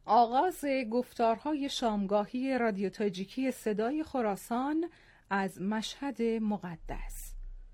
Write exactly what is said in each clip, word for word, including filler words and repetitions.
آغاز گفتارهای شامگاهی رادیو تاجیکی صدای خراسان از مشهد مقدس.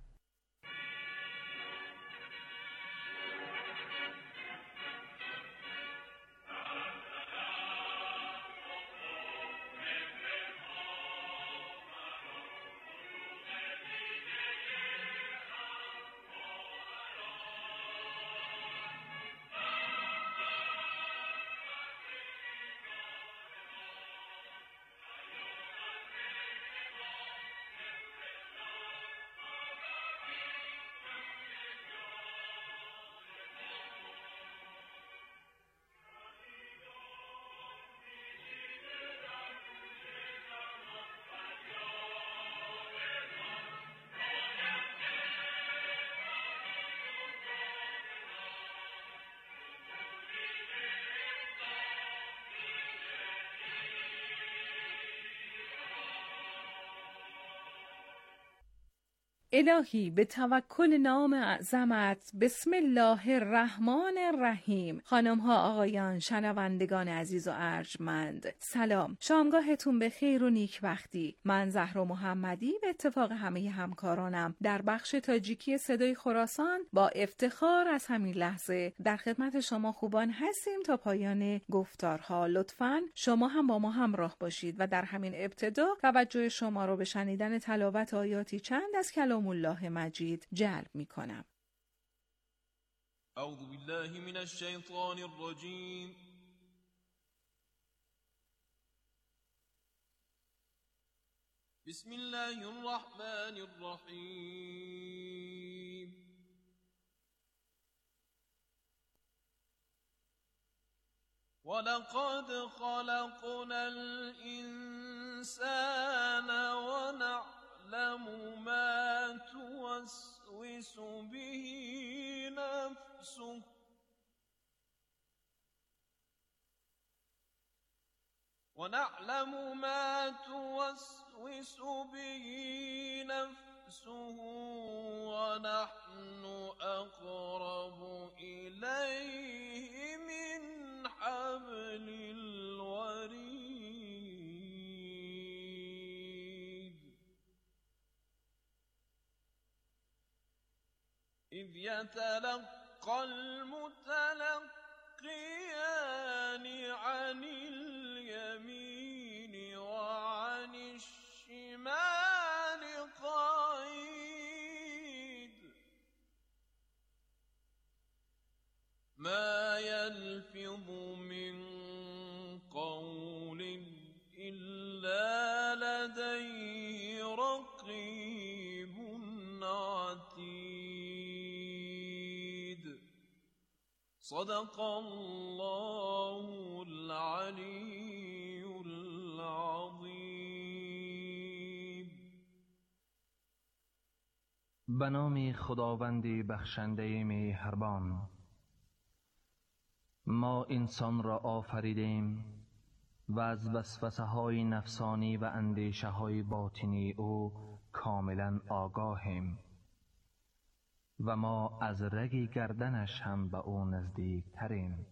الهی به توکل نام اعظمت، بسم الله الرحمن الرحیم. خانم ها، آقایان، شنوندگان عزیز و ارجمند، سلام. شامگاهتون به خیر و نیکبختی. من زهرا محمدی به اتفاق همه همکارانم در بخش تاجیکی صدای خراسان با افتخار از همین لحظه در خدمت شما خوبان هستیم تا پایان گفتارها. لطفاً شما هم با ما همراه باشید و در همین ابتدا توجه شما رو به شنیدن تلاوت آیاتی چند از کلام الله مجید جلب می کنم. اعوذ بالله من الشیطان الرجیم. بسم الله الرحمن الرحیم. ولقد خلقنا الإنسان ونعلم ما توسوس به نفسه ونعلم ما توسوس به نفسه ونحن أقرب إليه من حبل الوريد إذ يتلقى المتلقيان عن اليمين وعن الشمال قعيد ما يلفظ من قول إلا لديه رقيب عتيد. صدق الله العلي العظيم. به نام خداوند بخشنده مهربان. ما انسان را آفریدیم و از وسوسه های نفسانی و اندیشه های باطنی او کاملا آگاهیم و ما از رگ گردنش هم به او نزدیک تریم.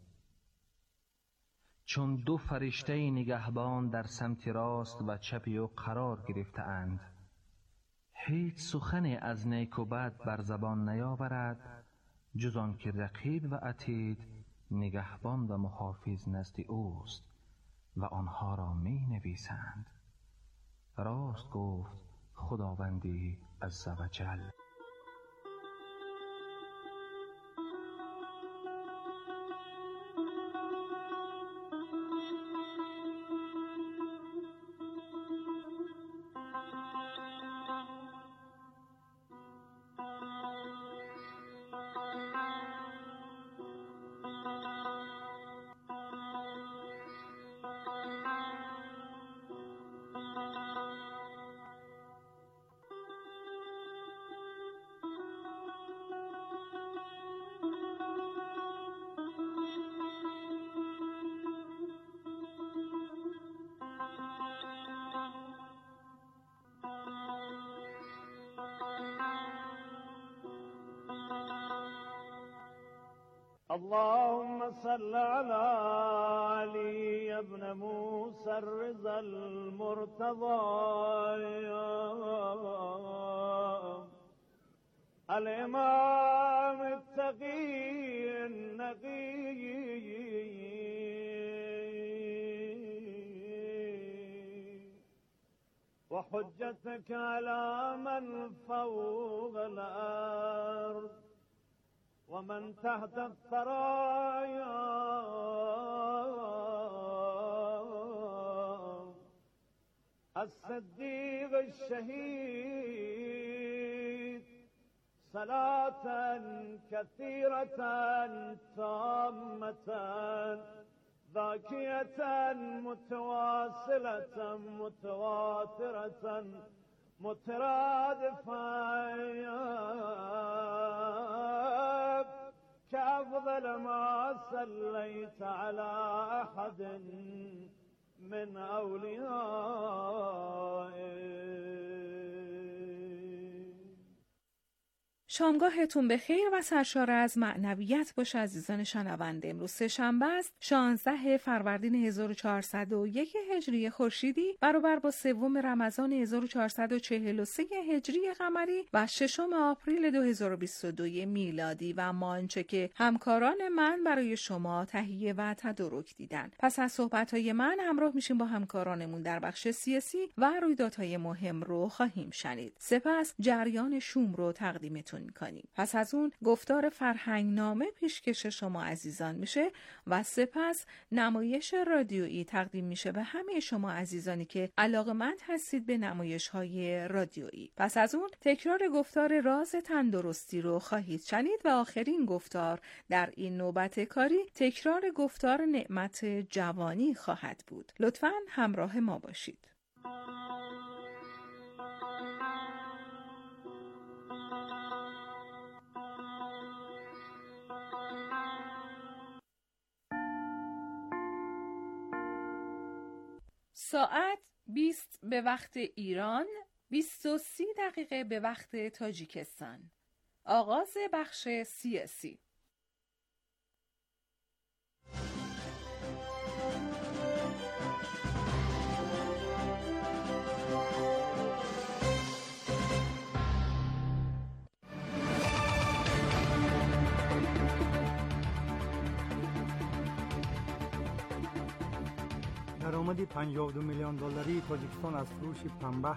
چون دو فرشته نگهبان در سمت راست و چپ او قرار گرفته اند، هیچ سخن از نیک و بد بر زبان نیاورد جز آن که رقیب و عتید نگهبان و محافظ نزد اوست و آنها را می نویسند. راست گفت خداوندی عز و جل. اللهم صل على علي ابن موسى الرضا المرتضى الإمام التقي النقي وحجتك على من فوق الأرض ومن تحت الثرايا الصديق الشهيد صلاة كثيرة تامة ذاكية متواصلة متواترة مترادفة كأفضل ما صليت على أحد من أوليائك. شامگاهتون به خیر و سرشار از معنویت باشه عزیزان شنونده. امروز سه شنبه است، شانزده فروردین هزار و چهارصد و یک هجری خورشیدی برابر با سوم رمضان هزار و چهارصد و چهل و سه هجری قمری و ششم آپریل دو هزار و بیست و دو میلادی و ما آنچه که همکاران من برای شما تهیه و تدارک دیدن. پس از صحبت‌های من همراه میشیم با همکارانمون در بخش سیاسی و رویدادهای مهم رو خواهیم شنید. سپس جریان شوم رو تقدیمتون میکنیم. پس از اون گفتار فرهنگنامه پیشکش شما عزیزان میشه و سپس نمایش رادیویی تقدیم میشه به همه شما عزیزانی که علاقه‌مند هستید به نمایش‌های رادیویی. پس از اون تکرار گفتار راز تندرستی رو خواهید شنید و آخرین گفتار در این نوبت کاری تکرار گفتار نعمت جوانی خواهد بود. لطفاً همراه ما باشید. ساعت بیست به وقت ایران، بیست و سی دقیقه به وقت تاجیکستان. آغاز بخش سیاسی. درآمد پنجاه و دو میلیون دلاری تاجیکستان از فروش پنبه.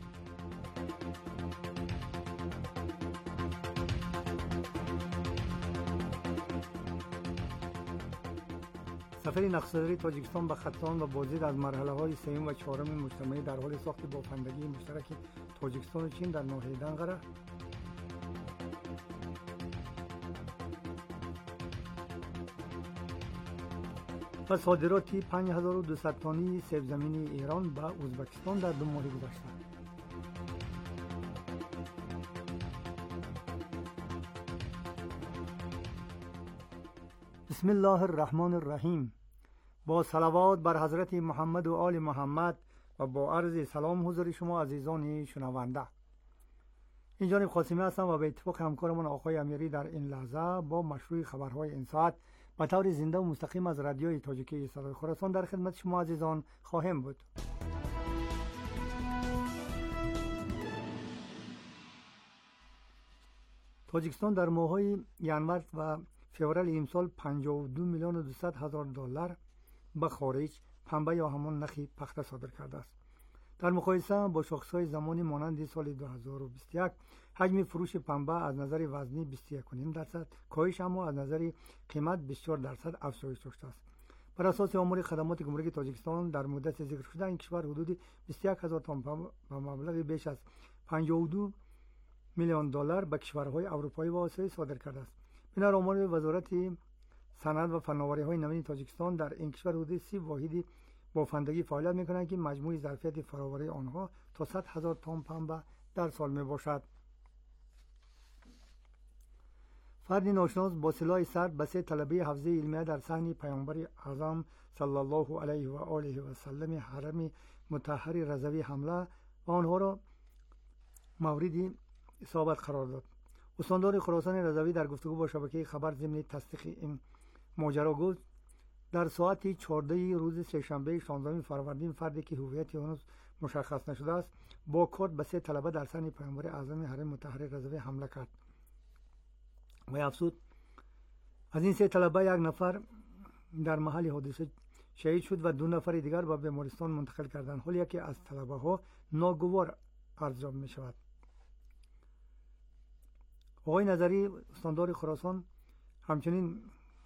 سفر نقشه‌داری تاجیکستان به خطان و بازدید از مرحله‌های سوم و چهارم مجتمعی در حال ساخت بافندگی مشترک تاجیکستان و چین در ناحیه دنقره. و صادرات پنج هزار و دویست تانی سیب زمینی ایران به ازبکستان در دو ماه گذشته. بسم الله الرحمن الرحیم. با صلوات بر حضرت محمد و آل محمد و با عرض سلام حضور شما عزیزان شنونده. این جانب قاسمی هستم و به اتفاق همکارمون آقای امیری در این لحظه با مشروع خبرهای این ساعت به طور زنده و مستقیم از رادیوی تاجیکی صدای خراسان در خدمت شما عزیزان خواهیم بود. تاجیکستان در ماه‌های ینور و فوریه امسال پنجاه و دو میلیون و دویست هزار دلار به خارج پنبه یا همان نخ پخته صادر کرده است. در مقایسه با شاخص‌های زمانی مانند سال دو هزار و بیست و یک حجم فروش پنبه از نظر وزنی بیست و یک و نیم درصد کاهش، اما از نظر قیمت بیست و چهار درصد افزایش داشته است. بر اساس آمار خدمات گمرکی تاجیکستان در مدت ذکر شده این کشور حدود بیست و یک هزار تن پنبه با مبلغ بیش از پنجاه و دو میلیون دلار به کشورهای اروپایی و آسیایی صادر کرده است. بنا بر آمار وزارت صنعت و فناوری‌های نوین تاجیکستان در این کشور حدود سی واحد بافندگی فعالیت می‌کنند که مجموع ظرفیت فرآوری آنها تا صد هزار تن پنبه در سال میباشد. فردی ناشناس با سلاح سرد به سه طلبه حفظه علمیه در صحن پیامبر اعظم صلی الله علیه و آله و سلم حرم مطهر رضوی حمله و آنها را مورد اصابت قرار داد. استاندار خراسان رضوی در گفتگو با شبکه خبر ضمن تصدیق این ماجرا گفت در ساعت چهارده روز سه‌شنبه شانزدهم فروردین فردی که هویت آن مشخص نشده است با کارت به سه طلبه در سن پیامبر اعظم حرم مطهر رضوی حمله کرد و افزود از این سه طلبه یک نفر در محل حادثه شهید شد و دو نفر دیگر به بیمارستان منتقل کردند، حالی که از طلبه ها ناگوار ارزیابی می شود. آقای نظری استاندار خراسان همچنین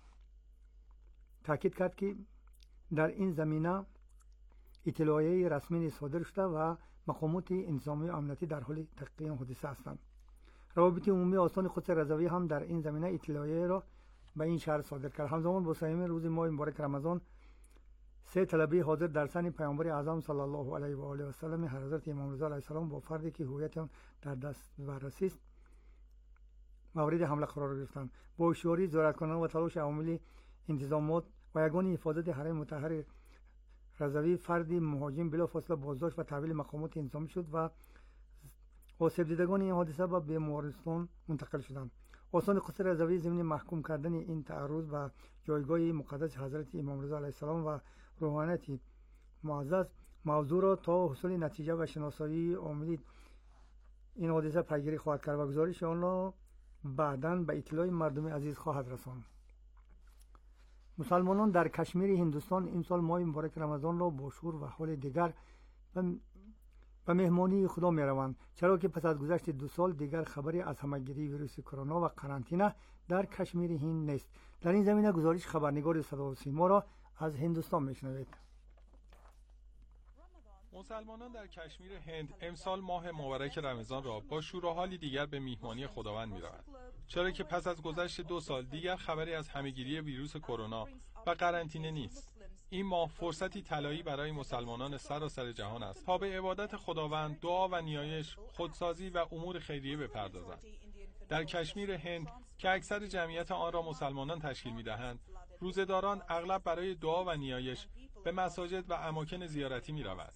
تاکید کرد که در این زمینه اطلاعیه رسمی صادر شده و مقامات انتظامی و امنیتی در حال تحقیق این حادثه هستند. روابط عمومی آستان قدس رضوی هم در این زمینه اطلاعیه را به این شهر صادر کرد. همزمان با صیام روز ماه مبارک رمضان سه طلبه حاضر در سن پیامبر اعظم صلی الله علیه و آله و سلم حضرت امام رضا علیه السلام با فردی که هویت آن در دست بررسی است مورد حمله قرار گرفتند. با هوشیاری ضرورت کنان و تلاش عوامل انتظامات و یگان حفاظت حرم مطهر رضوی فردی مهاجم بلافاصله بازداشت و تحویل مقامات انتظامی شد و آسیب دیدگان این حادثه به بیمارستان منتقل شدند. آستان قدس رضوی ضمن محکوم کردن این تعرض به جایگاه مقدس حضرت امام رضا علیه السلام و روحانیت معزز موضوع را تا حصول نتیجه و شناسایی عامل این حادثه پیگیری خواهد کرد و گزارش آن را بعداً به اطلاع مردم عزیز خواهد رساند. مسلمانان در کشمیر هندوستان این سال ماه مبارک رمضان را با شور و حال دیگر به مهمانی خدا می روند، چرا که پس از گذشت دو سال دیگر خبری از همهگیری ویروس کرونا و قرنطینه در کشمیر هند نیست. در این زمینه گزارش خبرنگار صدا و سیما را از هندوستان میشنوید. مسلمانان در کشمیر هند امسال ماه مبارک رمضان را با شور و حالی دیگر به میهمانی خداوند می‌روند، چرا که پس از گذشت دو سال دیگر خبری از همهگیری ویروس کرونا و قرنطینه نیست. این ماه فرصتی طلایی برای مسلمانان سراسر جهان است تا به عبادت خداوند، دعا و نیایش، خودسازی و امور خیریه بپردازند. در کشمیر هند که اکثر جمعیت آن را مسلمانان تشکیل می‌دهند، روزه‌داران اغلب برای دعا و نیایش به مساجد و اماکن زیارتی می‌روند.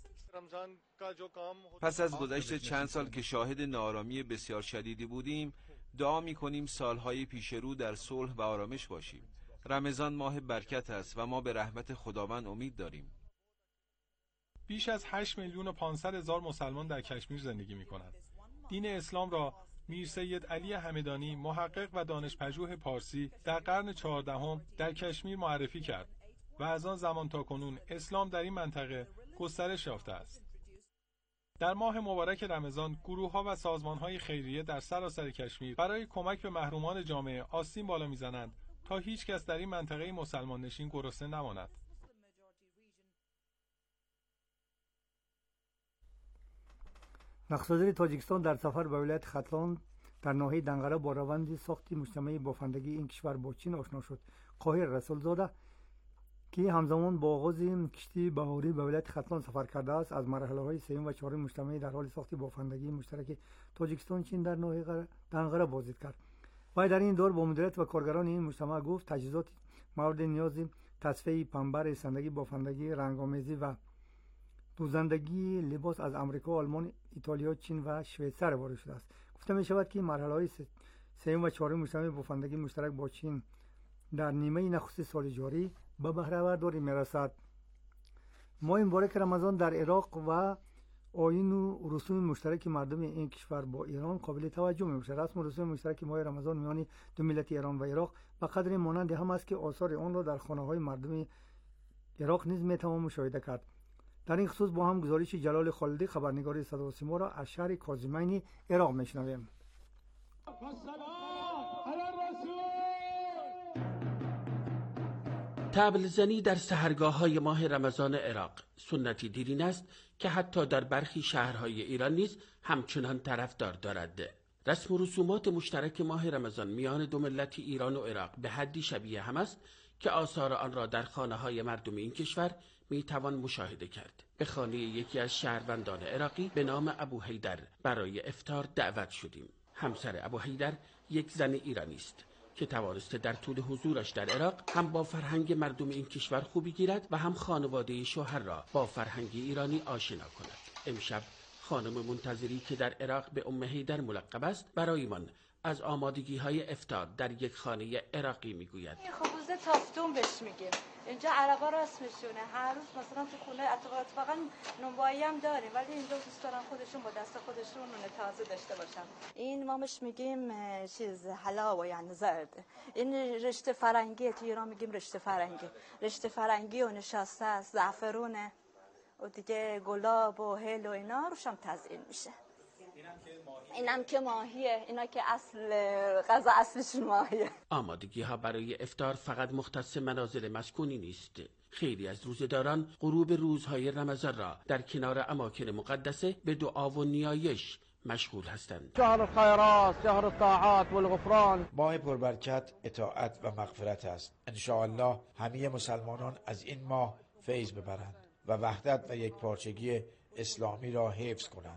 پس از گذشت چند سال که شاهد ناآرامی بسیار شدیدی بودیم، دعا می‌کنیم سالهای پیش رو در صلح و آرامش باشیم. رمضان ماه برکت است و ما به رحمت خداوند امید داریم. بیش از هشت میلیون و پانصد هزار مسلمان در کشمیر زندگی می‌کنند. دین اسلام را میر سید علی همدانی، محقق و دانشپژوه پارسی، در قرن چهاردهم در کشمیر معرفی کرد و از آن زمان تا کنون اسلام در این منطقه گسترش یافته است. در ماه مبارک رمضان گروه‌ها و سازمان‌های خیریه در سراسر کشمیر برای کمک به محرومان جامعه آستین بالا می‌زنند تا هیچ کس در این منطقه مسلمان نشین گرسنه نماند. نخست وزیر تاجیکستان در سفر به ولایت ختلان در ناحیه دنقره با روند ساخت مجتمع بافندگی این کشور با چین آشنا شد. قاهر رسولزاده که همزمان با آغاز کشتی بهاری به ولایت ختلان سفر کرده است، از مرحله‌های سوم و چهارم مجتمع در حال ساخت بافندگی مشترک تاجیکستان چین در ناحیه دنقره بازدید کرد. و در این دور با مدیریت و کارگران این مجتمع گفت تجهیزات مورد نیاز تصفیه پنبه، رساندگی بافندگی، رنگ‌آمیزی و دوزندگی لباس از آمریکا، آلمان، ایتالیا، چین و شویتزر وارد شده است. گفته می شود که مرحله‌های سوم و چهارم مجتمع بافندگی مشترک با چین در نیمه نخست سال جاری به بهره برداری می رسد. ماه مبارک رمضان در عراق و آیین و رسوم مشترک مردم این کشور با ایران قابل توجه می باشد. رسم و رسوم مشترک ماه رمضان میان دو ملت ایران و عراق به قدری مانند هم است که آثار آن را در خانه‌های مردم عراق نیز می توان مشاهده کرد. در این خصوص با هم گزارش جلال خالدی خبرنگار صدا و سیما را از شهر کاظمین عراق میشنویم. طبل زنی در سحرگاه‌های ماه رمضان عراق سنتی دیرین است که حتی در برخی شهرهای ایران نیز همچنان طرفدار دارد. رسم و رسومات مشترک ماه رمضان میان دو ملت ایران و عراق به حدی شبیه هم است که آثار آن را در خانه‌های مردم این کشور میتوان مشاهده کرد. به خانه یکی از شهروندان عراقی به نام ابو حیدر برای افطار دعوت شدیم. همسر ابو حیدر یک زن ایرانی است که توانسته در طول حضورش در عراق هم با فرهنگ مردم این کشور خوبی گیرد و هم خانواده شوهر را با فرهنگ ایرانی آشنا کند. امشب خانم منتظری که در عراق به ام حیدر ملقب است برایمان از آمادگی های افطار در یک خانه عراقی میگوید. خبز تافتون بهش میگیم. اینجا عربا رسمشونه. هر روز مثلا تو خونه اتفاقا نونوایی هم داریم، ولی اینجا دوست دارن خودشون با دست خودشون نون تازه داشته باشن. این ما مش میگیم چیز حلاوه یعنی زرد. این رشته فرنگی، تو ایران میگیم رشته فرنگی. رشته فرنگی و نشاسته است، زعفرونه و دیگه گلاب و هل و اینا روش هم تزیین میشه. اینم که ماهیه، اینا که اصل غذا اصلش ماهیه. آمادگی ها برای افطار فقط مختص منازل مسکونی نیست. خیلی از روزه‌داران غروب روزهای رمضان را در کنار اماکن مقدسه به دعا و نیایش مشغول هستند. شهر الخیرات، شهر الطاعات والغفران. ماه پربرکت، اطاعت و مغفرت است. ان شاء الله همه مسلمانان از این ماه فیض ببرند و وحدت و یکپارچگی اسلامی را حفظ کنند.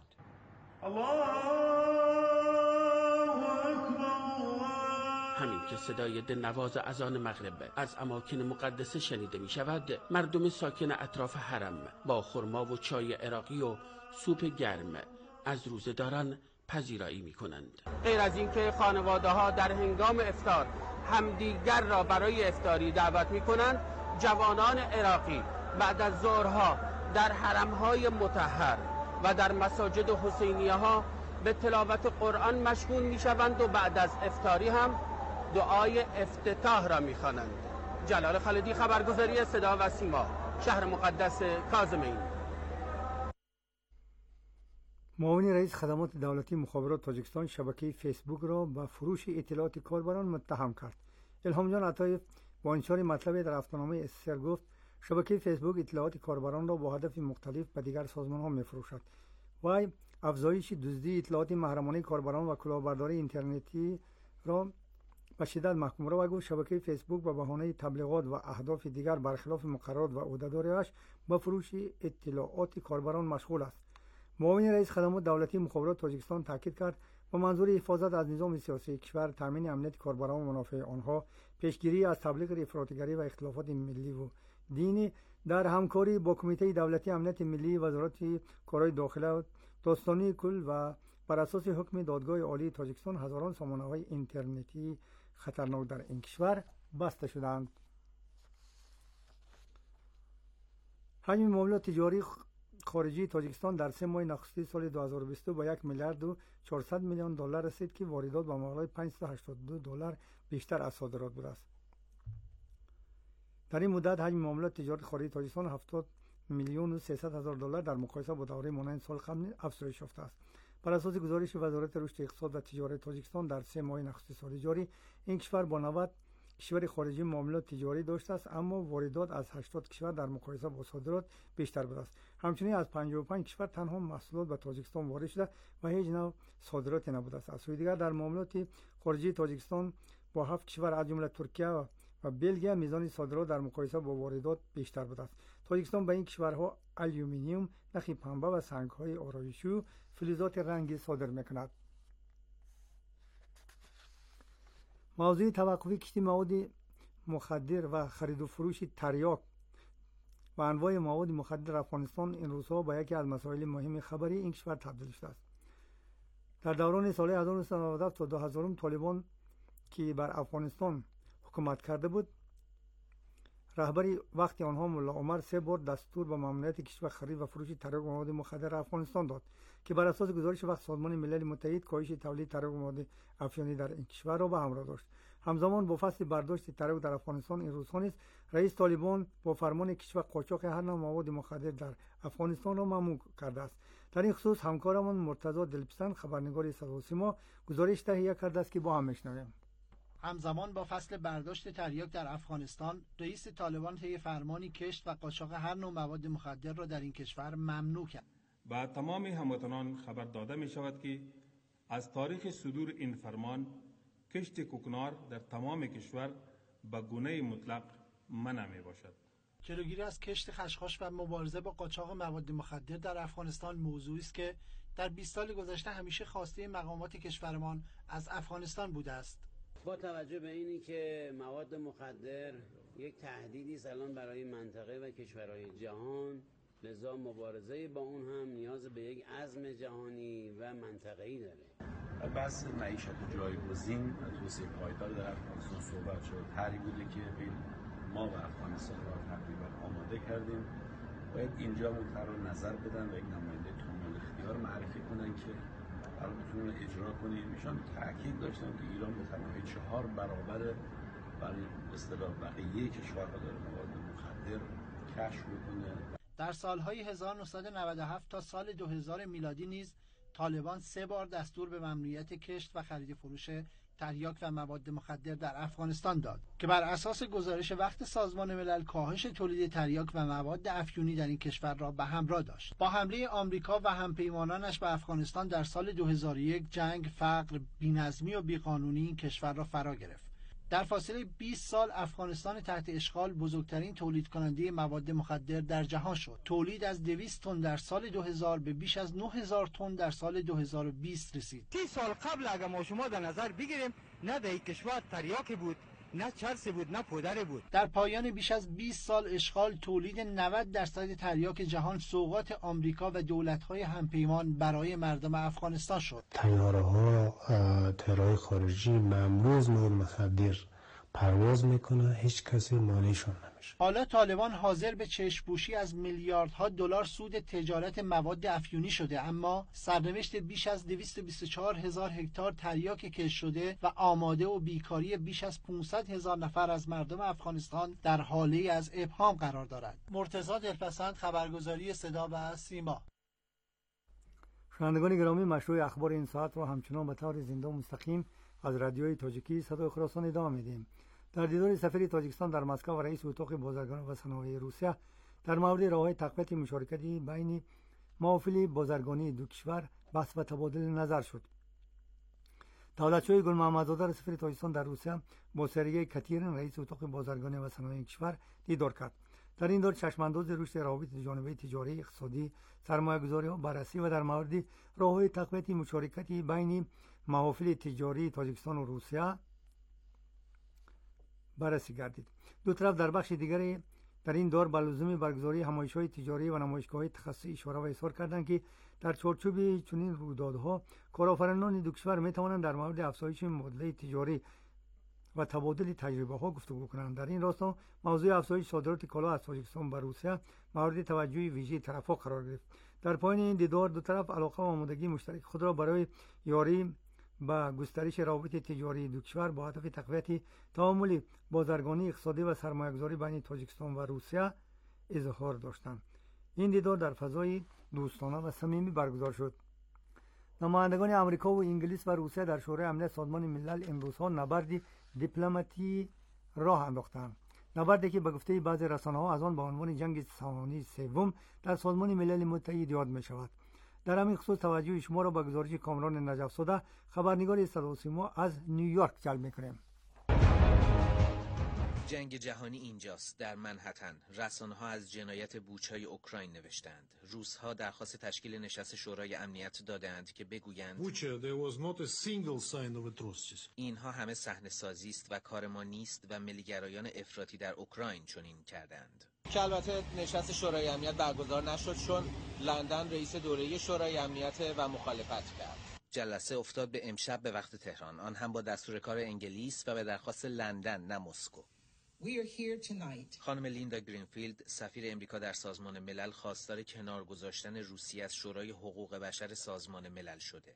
همین که صدای دلنواز اذان مغرب از اماکن مقدسه شنیده می شود، مردم ساکن اطراف حرم با خرما و چای عراقی و سوپ گرم از روزه‌داران پذیرایی می کنند. غیر از اینکه خانواده ها در هنگام افطار همدیگر را برای افطاری دعوت می کنند، جوانان عراقی بعد از ظهرها در حرمهای مطهر و در مساجد حسینیه ها به تلاوت قرآن مشغول می شوند و بعد از افطاری هم دعای افتتاح را می خوانند. جلال خالدی، خبرگزاری صدا و سیما، شهر مقدس کاظمین. معاون رئیس خدمات دولتی مخابرات تاجیکستان شبکه فیسبوک را به فروش اطلاعات کاربران متهم کرد. الهام جان عطایف با انتشار مطلبی در هفته‌نامه اسر گفت شبکه فیسبوک اطلاعات کاربران را با هدف مختلف به دیگر سازمان‌ها می‌فروشد. وی افزایش دزدی اطلاعات محرمانه کاربران و کلاهبرداری اینترنتی را به شدت محکوم را و گفت شبکه فیسبوک به بهانه تبلیغات و اهداف دیگر برخلاف مقررات و عهدهداری‌اش به فروش اطلاعات کاربران مشغول است. معاون رئیس خدمات دولتی مخابرات تاجیکستان تاکید کرد با منظور حفاظت از نظام سیاسی کشور، تامین امنیت کاربران و منافع آنها، پیشگیری از تبلیغ افراطگری و اختلافات ملی و دینی، در همکاری با کمیته دولتی امنیت ملی، وزارت کارهای داخله، داستانی کل و بر اساس حکم دادگاه عالی تاجیکستان هزاران سامانه‌های اینترنتی خطرناک در این کشور بسته شدند. حجم معاملات تجاری خارجی تاجیکستان در سه ماه نخسته سال دو هزار و بیست و دو با یک میلیارد و چهارصد میلیون دلار رسید که واردات به مبلغ پانصد و هشتاد و دو دلار بیشتر از صادرات بود است. در این مدت حجم معاملات تجارت خارجی تاجیکستان هفتاد میلیون و سیصد هزار دلار در مقایسه با دوره مانند سال قبل افزایش یافته است. بر اساس گزارش وزارت رشد اقتصاد و تجارت تاجیکستان در سه ماه نخست سال جاری این کشور با نود کشور خارجی معاملات تجاری داشته است، اما واردات از هشتاد کشور در مقایسه با صادرات بیشتر بوده است. همچنین از پنجاه و پنج کشور تنها محصولات به تاجیکستان وارد شده و هیچ نوع صادراتی نبوده است. از سوی دیگر در معاملات خارجی تاجیکستان با هفت کشور از جمله ترکیه و و بلژیم میزان صادرات در مقایسه با واردات بیشتر بوده است. تاجیکستان به این کشورها آلومینیوم، نخی پنبه و سنگ‌های آرایشی و فلزات رنگی صادر می‌کند. موضوع توقفی کشتی مواد مخدر و خرید و فروش تریاک و انواع مواد مخدر در افغانستان این روزها با یکی از مسائل مهم خبری این کشور تبدیل شده است. در دوران سال هزار و نهصد و نود تا دو هزار طالبان که بر افغانستان حکومت کرده بود، رهبری وقتی آنها ملا عمر سه بار دستور به ممنوعیت کشف خرید و فروش تریاک و مواد مخدر افغانستان داد که بر اساس گزارش وقت سازمان ملل متحد کاهش تولید تریاک و مواد افیونی در این کشور را به همراه داشت. همزمان با فصل برداشت تریاک در افغانستان این روزها نیز رئیس طالبان با فرمان کشف قاچاق هر نوع مواد مخدر در افغانستان را ممنوع کرده است. در این خصوص همکارمان مرتضی دلپسند خبرنگار صدا و سیما گزارش تهیه کرده است که با هم میشنویم. همزمان با فصل برداشت تریاک در افغانستان، رئیس طالبان طی فرمانی کشت و قاچاق هر نوع مواد مخدر را در این کشور ممنوع کرد. با تمام هموطنان خبر داده می شود که از تاریخ صدور این فرمان کشت کوکنار در تمام کشور به گونه مطلق منع می باشد. جلوگیری از کشت خشخاش و مبارزه با قاچاق مواد مخدر در افغانستان موضوعی است که در بیست سال گذشته همیشه خواسته مقامات کشورمان از افغانستان بوده است. با توجه به اینی که مواد مخدر یک تهدیدی است الان برای منطقه و کشورهای جهان، لذا مبارزه با اون هم نیاز به یک عزم جهانی و منطقه‌ای داره. بحث معیشت جایگزین توسعه پایدار در افغانستان صحبت شد. طرحی بوده که بین ما و افغانستان را تقریبا آماده کردیم. باید اینجا مطرح نظر بدن و یک نماینده کامل اختیار معرفی کنن که برای بتونن اجرا کنیم. ایشان تاکید داشتن که ایران به تنهایی چهار برابر برای اصطلاح بقیه کشورها داره مواد مخدر کشف میکنه. در سالهای هزار و نهصد و نود و هفت تا سال دو هزار میلادی نیز طالبان سه بار دستور به ممنوعیت کشت و خرید فروش تریاک و مواد مخدر در افغانستان داد که بر اساس گزارش وقت سازمان ملل کاهش تولید تریاک و مواد افیونی در این کشور را به همراه داشت. با حمله آمریکا و همپیمانانش به افغانستان در سال دو هزار و یک جنگ، فقر، بی‌نظمی و بیقانونی این کشور را فرا گرفت. در فاصله بیست سال افغانستان تحت اشغال بزرگترین تولید کننده مواد مخدر در جهان شد. تولید از دویست تن در سال دو هزار به بیش از نه هزار تن در سال دو هزار و بیست رسید. سی سال قبل اگر ما شما در نظر بگیریم، نه در این کشور تریاک بود، نه چرس بود، نه پودر بود. در پایان بیش از بیست سال اشغال تولید نود درصد تریاک جهان سوغات آمریکا و دولت‌های همپیمان برای مردم افغانستان شد. طیاره‌ها طیاره‌های خارجی ممنوع از مواد مخدر پرواز میکنه، هیچ کسی مانعشون نمیشه. حالا طالبان حاضر به چشم‌پوشی از میلیاردها دلار سود تجارت مواد افیونی شده، اما سرنوشت بیش از دویست و بیست و چهار هزار هکتار تریاک کشت شده و آماده و بیکاری بیش از پانصد هزار نفر از مردم افغانستان در حاله از ابهام قرار دارد. مرتضی دلپسند، خبرگزاری صدا و سیما. شنوندگان گرامی، مشروع اخبار این ساعت را همچنان به طور زنده و مستقیم از رادیوی تاجیکی صدای خراسان ادامه میدیم. در دیدار سفیر تاجیکستان در مسکو و رئیس اتاق بازرگانی و صنایع روسیه در مورد راه‌های تقویت مشارکتی بین محافل بازرگانی دو کشور بحث و تبادل نظر شد. دولتشوی گل محمدزاده سفیر تاجیکستان در روسیه با سرگئی کاتیرین رئیس اتاق بازرگانی و صنایع کشور دیدار کرد. در این دور چشمانداز رشد روابط جانبی تجاری، اقتصادی، سرمایه‌گذاری‌ها بررسی و در مورد راه‌های تقویت مشارکتی بین محافل تجاری تاجیکستان و روسیه بررسی گردید. دو طرف در بخش دیگری در این دور به لزوم برگزاری همایش‌های تجاری و نمایشگاه‌های تخصصی اشاره و اظهار کردند که در چارچوب چنین رویدادها کارآفرینان دو کشور می‌توانند در مورد افزایش معادله تجاری و تبادل تجربه‌ها گفتگو کنند. در این راستا موضوع افزایش صادرات کالا از تاجیکستان به روسیه مورد توجه ویژه طرف‌ها قرار گرفت. در پایان این دیدار دو طرف علاقه و آمادگی مشترک خود را برای یاری با گسترش روابط تجاری دو کشور با هدف تقویت تعامل بازرگانی، اقتصادی و سرمایه‌گذاری بین تاجیکستان و روسیه اظهار داشتند. این دیدار در فضای دوستانه و صمیمی برگزار شد. نمایندگان آمریکا و انگلیس و روسیه در شورای امنیت سازمان ملل این روزها نبرد دیپلماتی راه انداختند. نبردی که به گفته بعضی رسانه‌ها از آن به عنوان جنگ جهانی سوم در سازمان ملل متحد یاد می‌شود. در همین خصوص توجه شما را به گزارش کامران نجف زاده خبرنگار صدا و سیما از نیویورک جلب می‌کنیم. جنگ جهانی اینجاست، در منهتن. رسانه‌ها از جنایت بوچ‌های اوکراین نوشتند. روس‌ها درخواست تشکیل نشست شورای امنیت دادند که بگویند اینها همه صحنه‌سازی است و کار ما نیست و ملی‌گرایان افراطی در اوکراین چنین کردند. که البته نشست شورای امنیت برگزار نشد چون لندن رئیس دوره شورای امنیت و مخالفت کرد. جلسه افتاد به امشب به وقت تهران، آن هم با دستور کار انگلیس و به درخواست لندن نه مسکو. خانم لیندا گرینفیلد سفیر امریکا در سازمان ملل خواستار کنار گذاشتن روسیه از شورای حقوق بشر سازمان ملل شده.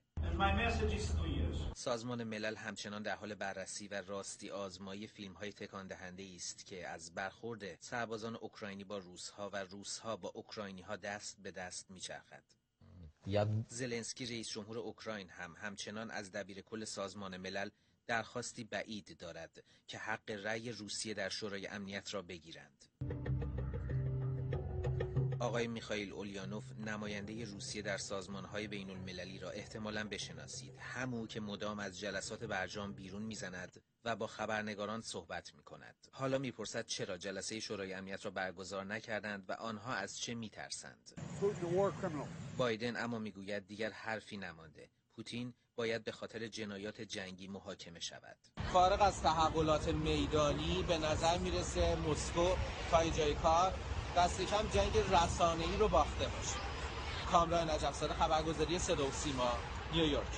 سازمان ملل همچنان در حال بررسی و راستی آزمایی فیلم‌های تکان دهنده است که از برخورد سربازان اوکراینی با روس‌ها و روس‌ها با اوکراینی‌ها دست به دست می‌چرخد. زلنسکی رئیس جمهور اوکراین هم همچنان از دبیرکل سازمان ملل درخواستی بعید دارد که حق رأی روسیه در شورای امنیت را بگیرند. آقای میخائیل اولیانوف نماینده روسیه در سازمان‌های بین المللی را احتمالاً بشناسید، همو که مدام از جلسات برجام بیرون میزند و با خبرنگاران صحبت میکند. حالا میپرسد چرا جلسه شورای امنیت را برگزار نکردند و آنها از چه میترسند. بایدن اما میگوید دیگر حرفی نمانده. پوتین باید به خاطر جنایات جنگی محاکمه شود. فارغ از تحولات میدانی به نظر میرسه مسکو تا اینجای کار دست کم جنگ رسانه‌ای رو باخته باشیم. کامران نجف‌زاده، خبرگزاری صدا و سیما، نیویورک.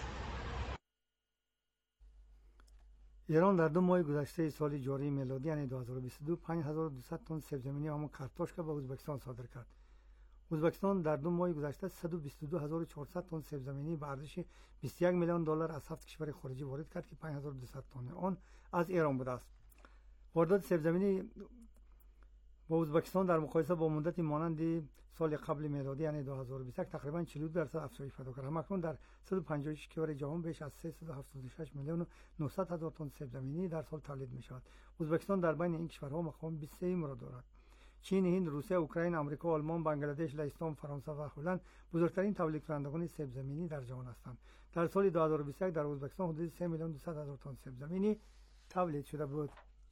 ایران در دو ماه گذشته سال جاری میلادی یعنی دو هزار و بیست و دو پنج هزار و دویست تن سیب زمینی همون کارتوشکا به ازبکستان صادر کرد. ازبکستان در دو ماه گذشته صد و بیست و دو هزار و چهارصد تن سیب زمینی به ارزش بیست و یک میلیون دلار از هفت کشور خارجی وارد کرد که پنج هزار و دویست تن آن از ایران بوده است. واردات سیب زمینی با ازبکستان در مقایسه با مدت مانند سال قبل میلادی یعنی دو هزار و بیست و یک تقریبا چهل و دو درصد افزایش پیدا کرد. همکنون در صد و پنجاه و شش کشور جهان بیش از سیصد و هفتاد و شش میلیون و نهصد هزار تن سیب زمینی در سال تولید می شود. ازبکستان در بین این کشورها مقام بیست و سه را دارد. چین، هند، روسیه، اوکراین، آمریکا، آلمان، بنگلادش، لهستان، فرانسه و هلند بزرگترین تولید کنندگان سیب زمینی در جهان هستند. در سال دو هزار و بیست و یک در ازبکستان حدود سه میلیون و دویست هزار تن سیب زمینی تولید شده بود.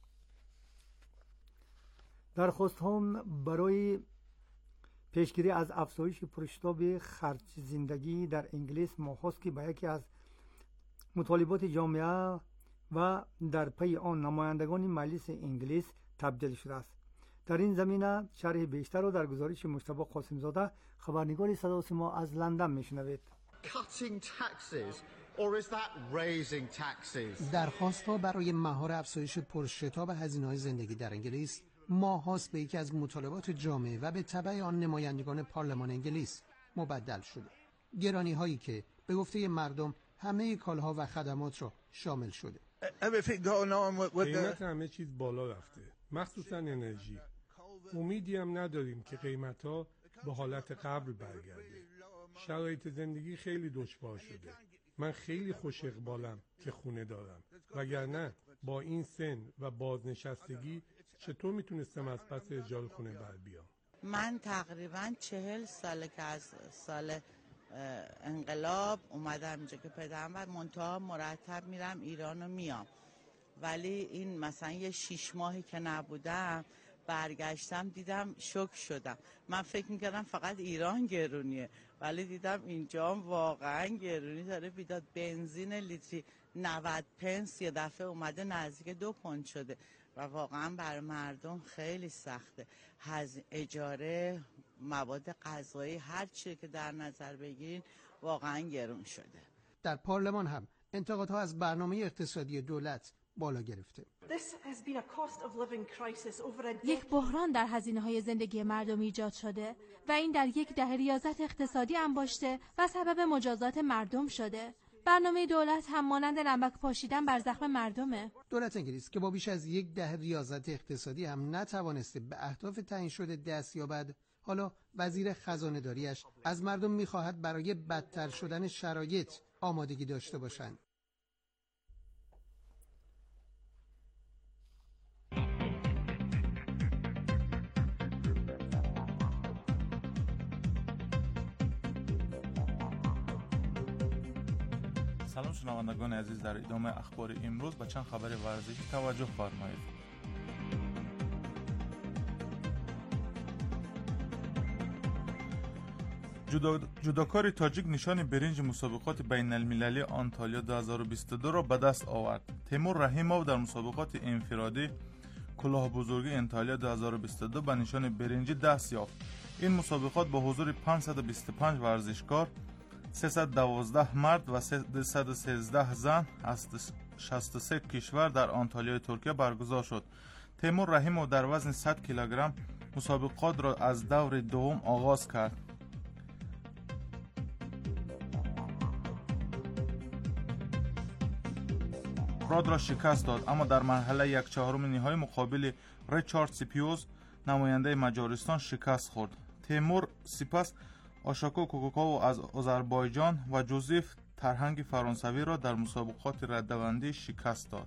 درخواست‌ها برای پیشگیری از افزایش پرشتاب خرج زندگی در انگلیس ماهاست که به یکی از مطالبات جامعه و در پی آن نمایندگان مجلس انگلیس تبدیل شده است. در این زمینه شرح بیشتر را در گزارش مجتبی قاسم زاده خبرنگار صدا و سیما از لندن میشنوید. درخواست‌ها برای مهار افزایش پرشتاب هزینه‌های زندگی در انگلیس ماهاست به یکی از مطالبات جامعه و به تبع آن نمایندگان پارلمان انگلیس مبدل شده. گرانی هایی که به گفته مردم همه کالاها و خدمات را شامل شده. قیمت همه چیز بالا رفته، مخصوصا انرژی. امیدی هم نداریم که قیمت ها به حالت قبل برگرده. شرایط زندگی خیلی دشوار شده. من خیلی خوش اقبالم که خونه دارم، وگرنه با این سن و بازنشستگی چطور میتونستم از پس اجاره خونه بر بیام؟ من تقریبا چهل ساله که از سال انقلاب اومدم اینجا که پدرم و منتها مرتب میرم ایران و میام، ولی این مثلا یه شیش ماهی که نبودم برگشتم دیدم شوک شدم. من فکر میکردم فقط ایران گرونیه، ولی دیدم اینجا واقعا گرونی داره بیداد. بنزین لیتری نود پنس یه دفعه اومده نزدیک دو پوند شده و واقعا برای مردم خیلی سخته. هز اجاره، مواد غذایی، هر چی که در نظر بگیرین واقعا گرون شده. در پارلمان هم انتقادها از برنامه اقتصادی دولت بالا گرفته. یک بحران در هزینه‌های زندگی مردم ایجاد شده و این در یک دهه ریاضت اقتصادی انباشته و سبب مجازات مردم شده. برنامه دولت هم مانند نمک پاشیدن بر زخم مردمه. دولت انگلیس که با بیش از یک دهه ریاضت اقتصادی هم نتوانسته به اهداف تعیین شده دست یابد، حالا وزیر خزانه‌داریش از مردم می‌خواهد برای بدتر شدن شرایط آمادگی داشته باشند. سلام شنوندگان عزیز، در ادامه اخبار امروز به چند خبر ورزشی توجه فرمایید. جدا جداکار تاجیک نشان برنج مسابقات بین المللی آنتالیا دو هزار و بیست و دو را به دست آورد. تیمور رحیموف در مسابقات انفرادی کلاه بزرگی انتالیا دو هزار و بیست و دو به نشان برنج دست یافت. این مسابقات با حضور پانصد و بیست و پنج ورزشکار، سیصد و دوازده مرد و سیصد و سیزده زن از شصت و سه کشور در آنتالیا ترکیه برگزار شد. تیمور رحیموف در وزن صد کیلوگرم مسابقات را از دور دوم آغاز کرد. راد را شکست داد، اما در مرحله یک چهارم نهایی مقابل ریچارد سیپیوز نماینده مجارستان شکست خورد. تیمور سپس آشاکو کوکوکاو از آذربایجان و جوزف ترهنگ فرانسوی را در مسابقات رده‌بندی شکست داد.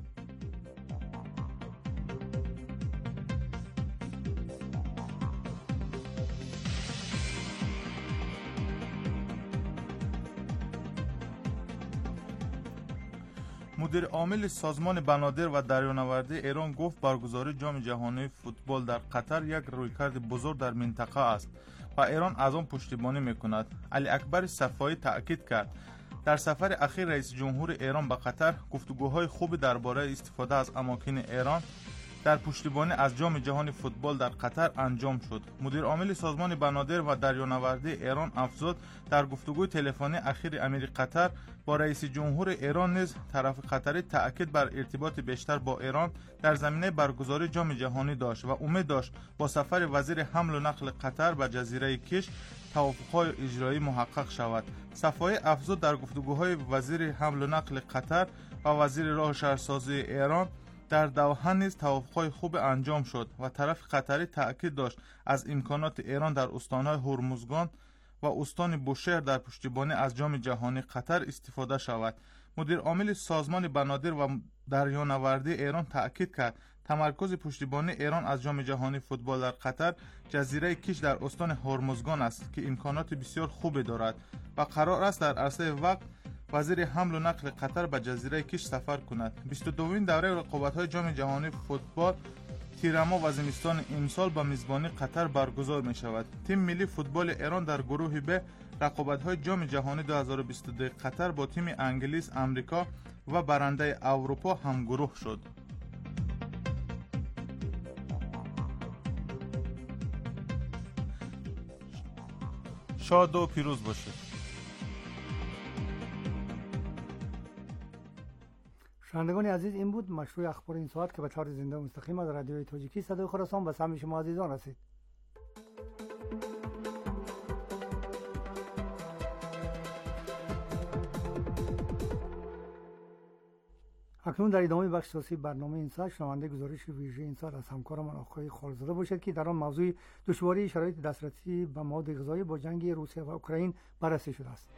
مدیر عامل سازمان بنادر و دریانوردی ایران گفت برگزاری جام جهانی فوتبال در قطر یک رویکرد بزرگ در منطقه است و ایران از آن پشتیبانی میکند. علی اکبر صفایی تأکید کرد در سفر اخیر رئیس جمهور ایران به قطر گفتگوهای خوبی درباره استفاده از اماکن ایران در پشتیبانی از جام جهانی فوتبال در قطر انجام شد. مدیر عامل سازمان بنادر و دریانوردی ایران افزود در گفتگوی تلفنی اخیر امیر قطر با رئیس جمهور ایران نیز طرف قطری تأکید بر ارتباط بیشتر با ایران در زمینه برگزاری جام جهانی داشت و امید داشت با سفر وزیر حمل و نقل قطر به جزیره کیش توافق‌های اجرایی محقق شود. صفای افزود در گفتگوهای وزیر حمل و نقل قطر و وزیر راه و شهرسازی ایران در دوحه نیز توافق‌های خوب انجام شد و طرف قطری تأکید داشت از امکانات ایران در استان‌های هرمزگان و استان بوشهر در پشتیبانی از جام جهانی قطر استفاده شود. مدیر عامل سازمان بنادر و دریانوردی ایران تأکید کرد تمرکز پشتیبانی ایران از جام جهانی فوتبال در قطر جزیره کیش در استان هرمزگان است که امکانات بسیار خوبی دارد و قرار است در عرصه وقت وزیر حمل و نقل قطر به جزیره کیش سفر کند. بیست و دومین دوره رقابت‌های جام جهانی فوتبال تیرما و زمستان امسال با میزبانی قطر برگزار می شود. تیم ملی فوتبال ایران در گروه ب رقابت‌های جام جهانی دو هزار و بیست و دو قطر با تیم انگلیس، آمریکا و برنده اروپا هم گروه شد. شاد و پیروز باشید. شنوندگان عزیز، این بود مشروع اخبار این ساعت که به طور زنده و مستقیم از رادیوی تاجیکی صدای خراسان به سمع شما عزیزان رسید. اکنون در ادامه بخش اساسی برنامه این ساعت شنونده گزارش ویژه این ساعت از همکارمان آقای خالزاده باشد که در آن موضوع دشواری شرایط دسترسی به مواد غذایی با جنگ روسیه و اوکراین بررسی شده است.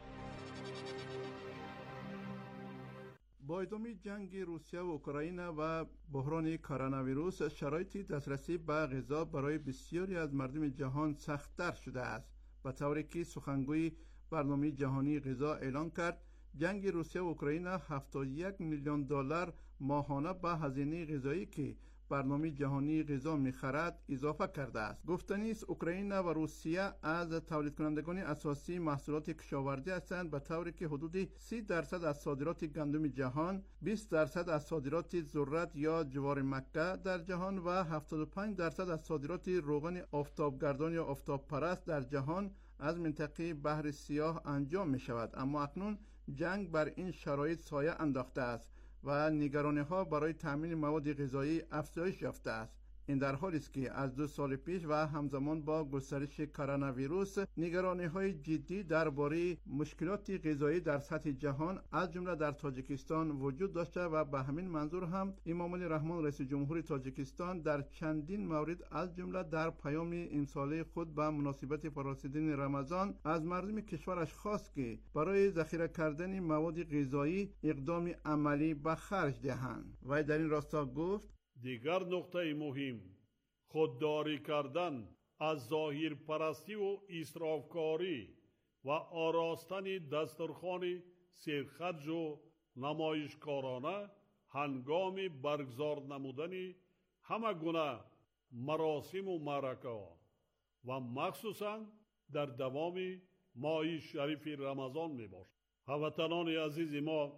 با ادامه جنگ روسیه و اوکراین و بحران کرونا ویروس، شرایط دسترسی به غذا برای بسیاری از مردم جهان سخت‌تر شده است، به طوری که سخنگوی برنامه جهانی غذا اعلان کرد جنگ روسیه و اوکراین هفتاد و یک میلیون دلار ماهانه به هزینه غذایی که برنامه جهانی غذا می‌خرد اضافه کرده است. گفتنی است اوکراین و روسیه از تولید کنندگان اساسی محصولات کشاورزی هستند، به طوری که حدود سی درصد از صادرات گندم جهان، بیست درصد از صادرات ذرت یا جوار مکه در جهان و هفتاد و پنج درصد از صادرات روغن آفتابگردان یا آفتاب پرست در جهان از منطقه بحر سیاه انجام می شود. اما اکنون جنگ بر این شرایط سایه انداخته است و نگرانی‌ها برای تامین مواد غذایی افزایش یافته است. این در حالی است که از دو سال پیش و همزمان با گسترش کرونا ویروس نگرانی‌های جدی درباره مشکلات غذایی در سطح جهان از جمله در تاجیکستان وجود داشته و به همین منظور هم امام علی رحمان رئیس جمهور تاجیکستان در چندین مورد از جمله در پیام امساله خود به مناسبت فرارسیدن رمضان از مردم کشورش خواست که برای ذخیره کردن مواد غذایی اقدام عملی به خرج دهند. و در این راستا گفت دیگر نقطه مهم خودداری کردن از ظاهر پرستی و اسرافکاری و آراستن دسترخوان سرخرج و نمایشکارانه هنگام برگزار نمودن همه گونه مراسم و معرکه و مخصوصا در دوام ماه شریف رمضان می باشد. هموطنان عزیز ما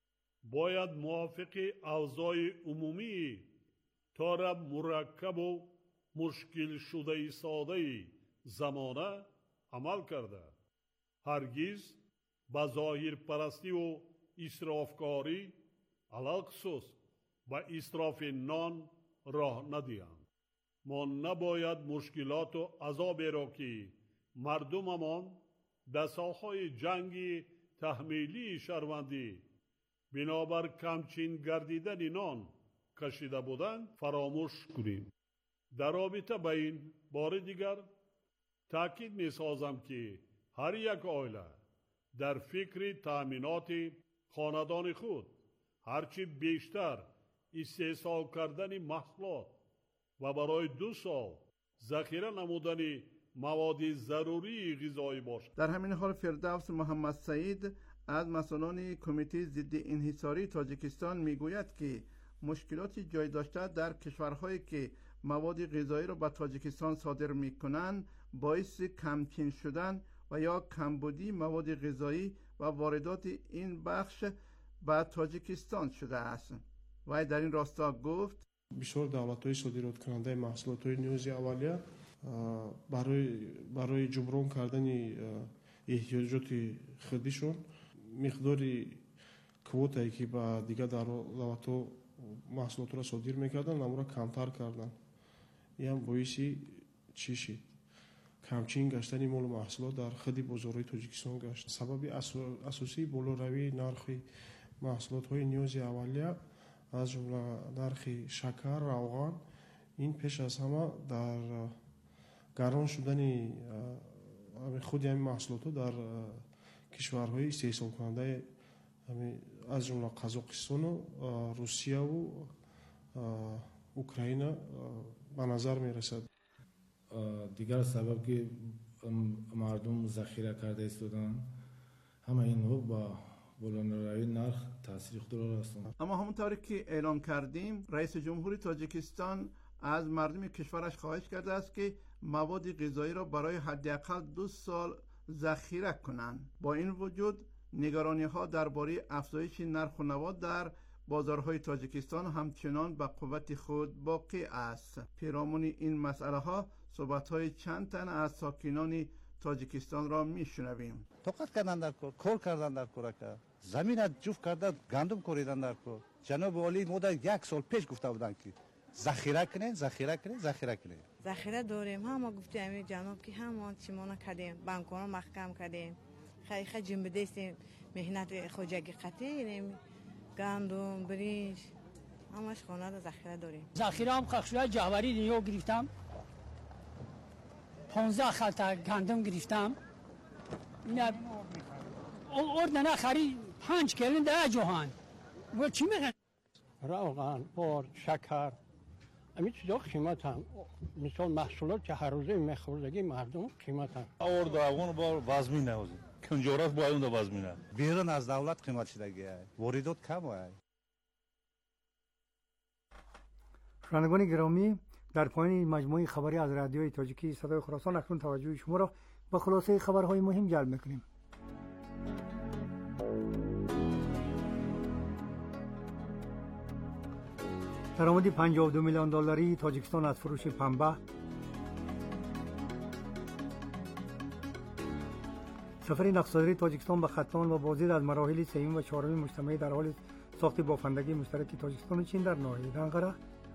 باید موافق اوضاع عمومی طور مرکب و مشکل شده ساده زمانه عمل کرده. هرگز به ظاهر پرستی و اسرافکاری علاخصوص به اسراف نان راه ندهند. ما نباید مشکلات و عذابی را که مردممان در ساحهای جنگ تحمیلی شهروندی بنابر کمچین گردیدن نان کشیده بودند فراموش کنیم. در رابطه با این بار دیگر تاکید می سازم که هر یک عائله در فکر تامینات خاندان خود هرچی بیشتر استحصال کردن محصولات و برای دو سال ذخیره نمودن مواد ضروری غذایی باشد. در همین حال فردوس محمد سعید از مسئولان کمیته ضد انحصاری تاجیکستان میگوید که مشکلات جای داشته در کشورهایی که مواد غذایی را به تاجیکستان صادر میکنند باعث کمچین شدن و یا کمبودی مواد غذایی و واردات این بخش به تاجیکستان شده است. و در این راستا گفت بسیار دولت‌های صادرات کننده محصولات نیازی اولیه برای برای جبران کردن احتیاجات خودشون مقدار کوتایی که با دیگر دولت‌ها محصولات را صادر می‌کردن اون را کمتر کردن. این هم باعثی چی شد؟ کمچین گشتن مال محصولات در خود بازارهای تاجیکستان گشت. سبب اساسی بالاروی نرخ محصولات‌های نیازی اولیه از جمله نرخ شکر، روغن، این پیش از همه در گران شدن خود این محصولات در کشورهای استحصال کننده از جمله قزاقستان و روسیه و اوکراین به نظر می رسد. دیگر سبب که مردم ذخیره کرده ایستادن همه اینها با بلندروی نرخ تاثیر خود را رساند. اما همونطوری که اعلام کردیم رئیس جمهوری تاجیکستان از مردم کشورش خواهش کرده است که مواد غذایی را برای حداقل دو سال ذخیره کنند. با این وجود نگرانی ها درباره افزایش نرخ و نوا در بازارهای تاجیکستان همچنان به قوت خود باقی است. پیرامون این مسئله ها صحبت های چند تن از ساکنان تاجیکستان را میشنویم. توقف کردن در کار، کار کردن در کار کرد. زمین جفت کرده گندم کوریدن در کار. جناب والی مدت یک سال پیش گفته بودن که ذخیره کنین، ذخیره کنین، ذخیره کنین. ذخیره داریم، هم گفتیم جناب که همون چیمونا کردیم، بانک‌ها محکم کردیم. خیلی خیلی جنبه دستیم، مهنت خوجگی قطعی گندم، برنج، همش خانه را ذخیره داریم. ذخیره هم قخشوی جهوری نیو گرفتم. پانزده خلطه گندم گرفتم. اینا اردنه خرید پنج کلین ده جهان. و چی میگن؟ روغن، بار، شکر، همین چیزا قیمت هم. مثال محصولات که هر روزه میخوردگی مردم قیمت هم. آورد افغان با وزمی نوزی. کنجورات با اون دو وزمینه. بیرون از دولت قیمت شدگیه. واردات کم است. شنوندگان گرامی، در پایان مجموعه خبری از رادیوی تاجیکی صدای خراسان اکنون توجه شما را به خلاصه خبرهای مهم جلب می‌کنیم. درآمد پنجاه و دو میلیون دلاری تاجیکستان از فروش پنبه. سفر نقدصادری تاجیکستان به ختان و بازدید از مراحل سوم و چهارم مجتمع در حال ساخت بافندگی مشترک تاجیکستان و چین در ناحیه دنقره.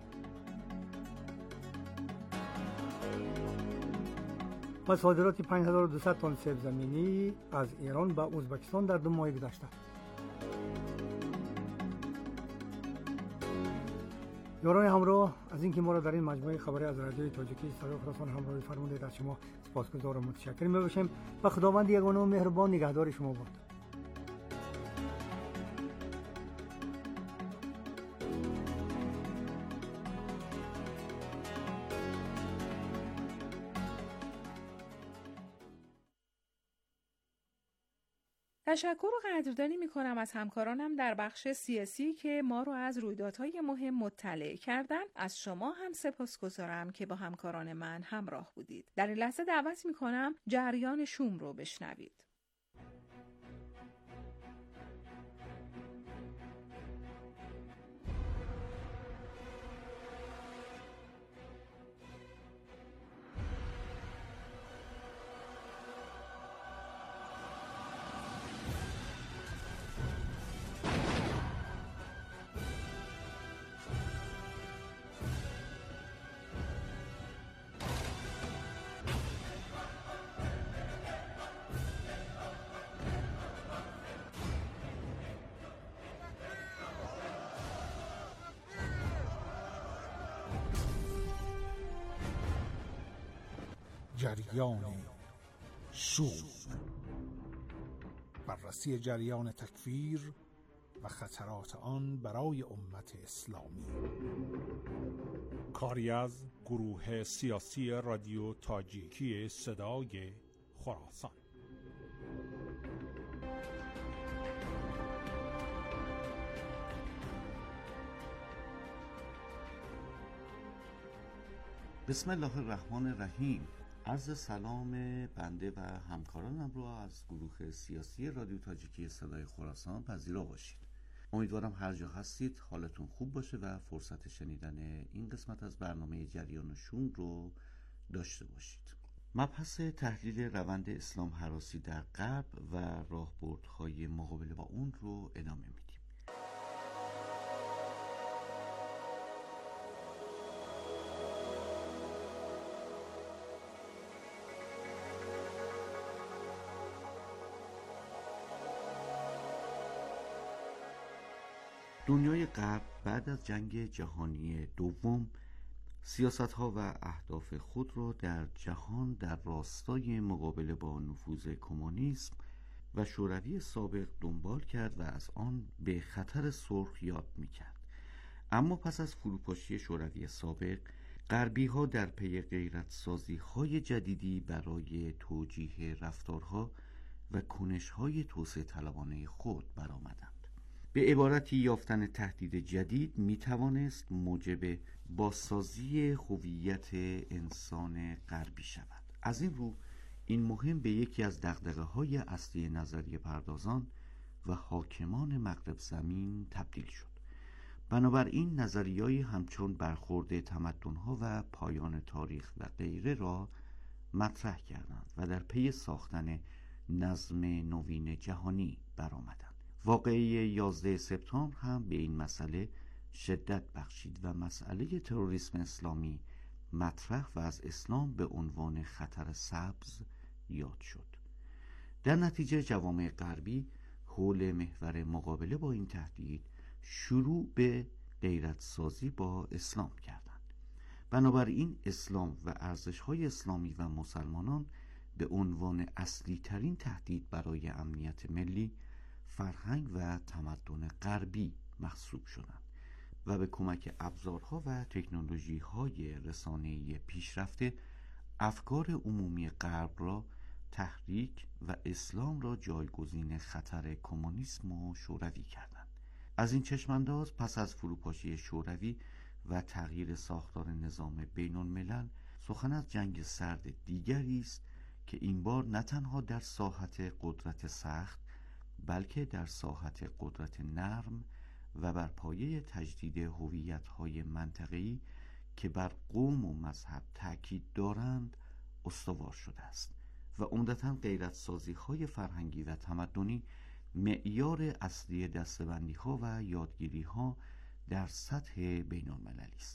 و صادرات پنج هزار و دویست تن سیب زمینی از ایران به ازبکستان در دو ماه گذشته. یاران همراه از اینکه ما را در این مجموعه خبری از رادیوی تاجیکی صدای خراسان همراهی فرمودید از شما سپاسگزار و متشکرم میباشیم و خداوند یگانه و مهربان نگهدار شما باد. تشکر و قدردانی می‌کنم از همکارانم در بخش سیاسی که ما رو از رویدادهای مهم مطلع کردن. از شما هم سپاسگزارم که با همکاران من همراه بودید. در این لحظه دعوت می‌کنم جریان شوم رو بشنوید. جریان شوم، بررسی جریان تکفیر و خطرات آن برای امت اسلامی. کاری از گروه سیاسی رادیو تاجیکی صدای خراسان. بسم الله الرحمن الرحیم. عرض سلام بنده و همکارانم رو از گروه سیاسی رادیو تاجیکی صدای خراسان پذیرا باشید. امیدوارم هر جا هستید حالتون خوب باشه و فرصت شنیدن این قسمت از برنامه جریان و شون رو داشته باشید. مبحث تحلیل روند اسلام هراسی در غرب و راهبردهای مقابله با اون رو ادامه میدیم. دنیای غرب بعد از جنگ جهانی دوم سیاست‌ها و اهداف خود را در جهان در راستای مقابله با نفوذ کمونیسم و شوروی سابق دنبال کرد و از آن به خطر سرخ یاد می‌کرد. اما پس از فروپاشی شوروی سابق، غربی‌ها در پی غیرت‌سازی‌های جدیدی برای توجیه رفتارها و کنش‌های توسعه طلبانه خود برآمدند. به عبارتی یافتن تهدید جدید می توانست موجب بازسازی هویت انسان غربی شود. از این رو این مهم به یکی از دغدغه‌های اصلی نظریه پردازان و حاکمان مغرب زمین تبدیل شد. بنابراین نظریه‌ای همچون برخورد تمدن‌ها و پایان تاریخ و غیره را مطرح کردند و در پی ساختن نظم نوین جهانی برآمدند. واقعه یازده سپتامبر هم به این مسئله شدت بخشید و مسئله تروریسم اسلامی مطرح و از اسلام به عنوان خطر سبز یاد شد. در نتیجه جوامع غربی حول محور مقابله با این تهدید شروع به غیرت سازی با اسلام کردند. بنابراین اسلام و ارزش‌های اسلامی و مسلمانان به عنوان اصلی ترین تهدید برای امنیت ملی، فرهنگ و تمدن غربی محسوب شدند و به کمک ابزارها و تکنولوژی‌های رسانه‌ای پیشرفته افکار عمومی غرب را تحریک و اسلام را جایگزین خطر کمونیسم و شوروی کردند. از این چشمانداز پس از فروپاشی شوروی و تغییر ساختار نظام بین الملل سخن از جنگ سرد دیگری است که این بار نه تنها در ساحت قدرت سخت بلکه در ساحت قدرت نرم و بر پایه تجدید هویت‌های منطقه‌ای که بر قوم و مذهب تأکید دارند استوار شده است و عمدتاً غیرت‌سازی‌های فرهنگی و تمدنی معیار اصلی دسته‌بندی‌ها و یادگیری‌ها در سطح بین‌المللی است.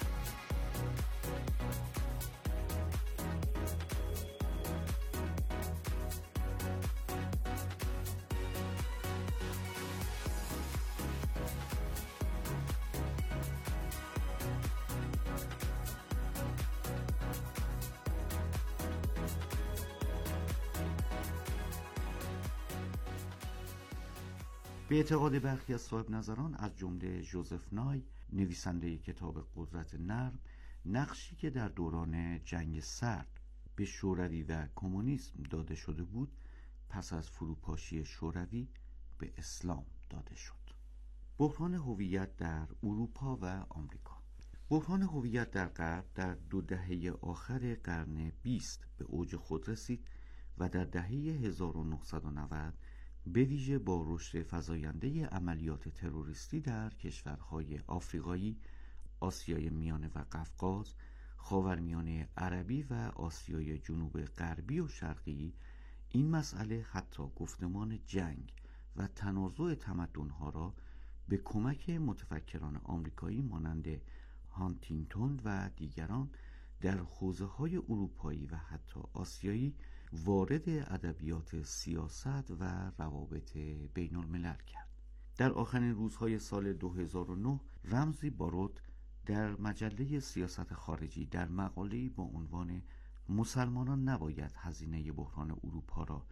به اعتقاد برخی از صاحب نظران از جمله ژوزف نای نویسنده کتاب قدرت نرم، نقشی که در دوران جنگ سرد به شوروی و کمونیسم داده شده بود پس از فروپاشی شوروی به اسلام داده شد. بحران هویت در اروپا و آمریکا. بحران هویت در غرب در دو دهه آخر قرن بیست به اوج خود رسید و در دهه هزار و نهصد و نود به ویژه با رشد فزاینده عملیات تروریستی در کشورهای آفریقایی، آسیای میانه و قفقاز، خاورمیانه عربی و آسیای جنوب غربی و شرقی، این مسئله حتی گفتمان جنگ و تنازع تمدن‌ها را به کمک متفکران آمریکایی مانند هانتینگتون و دیگران در حوزه‌های اروپایی و حتی آسیایی وارد ادبیات سیاست و روابط بین الملل کرد. در آخرین روزهای سال دو هزار و نه رمزی بارود در مجله سیاست خارجی در مقاله‌ای با عنوان مسلمانان نباید هزینه بحران اروپا را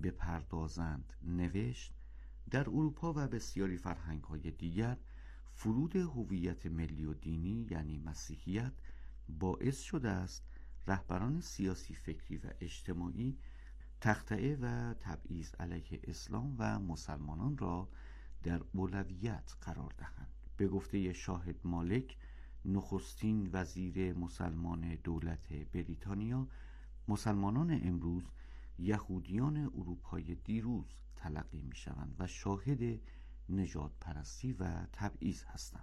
بپردازند نوشت: در اروپا و بسیاری فرهنگ‌های دیگر فرود هویت ملی و دینی یعنی مسیحیت باعث شده است رهبران سیاسی، فکری و اجتماعی تخطئه و تبعیض علیه اسلام و مسلمانان را در اولویت قرار دهند. به گفته شاهد مالک، نخستین وزیر مسلمان دولت بریتانیا، مسلمانان امروز یهودیان اروپای دیروز تلقی می شوند و شاهد نژاد پرستی و تبعیض هستند.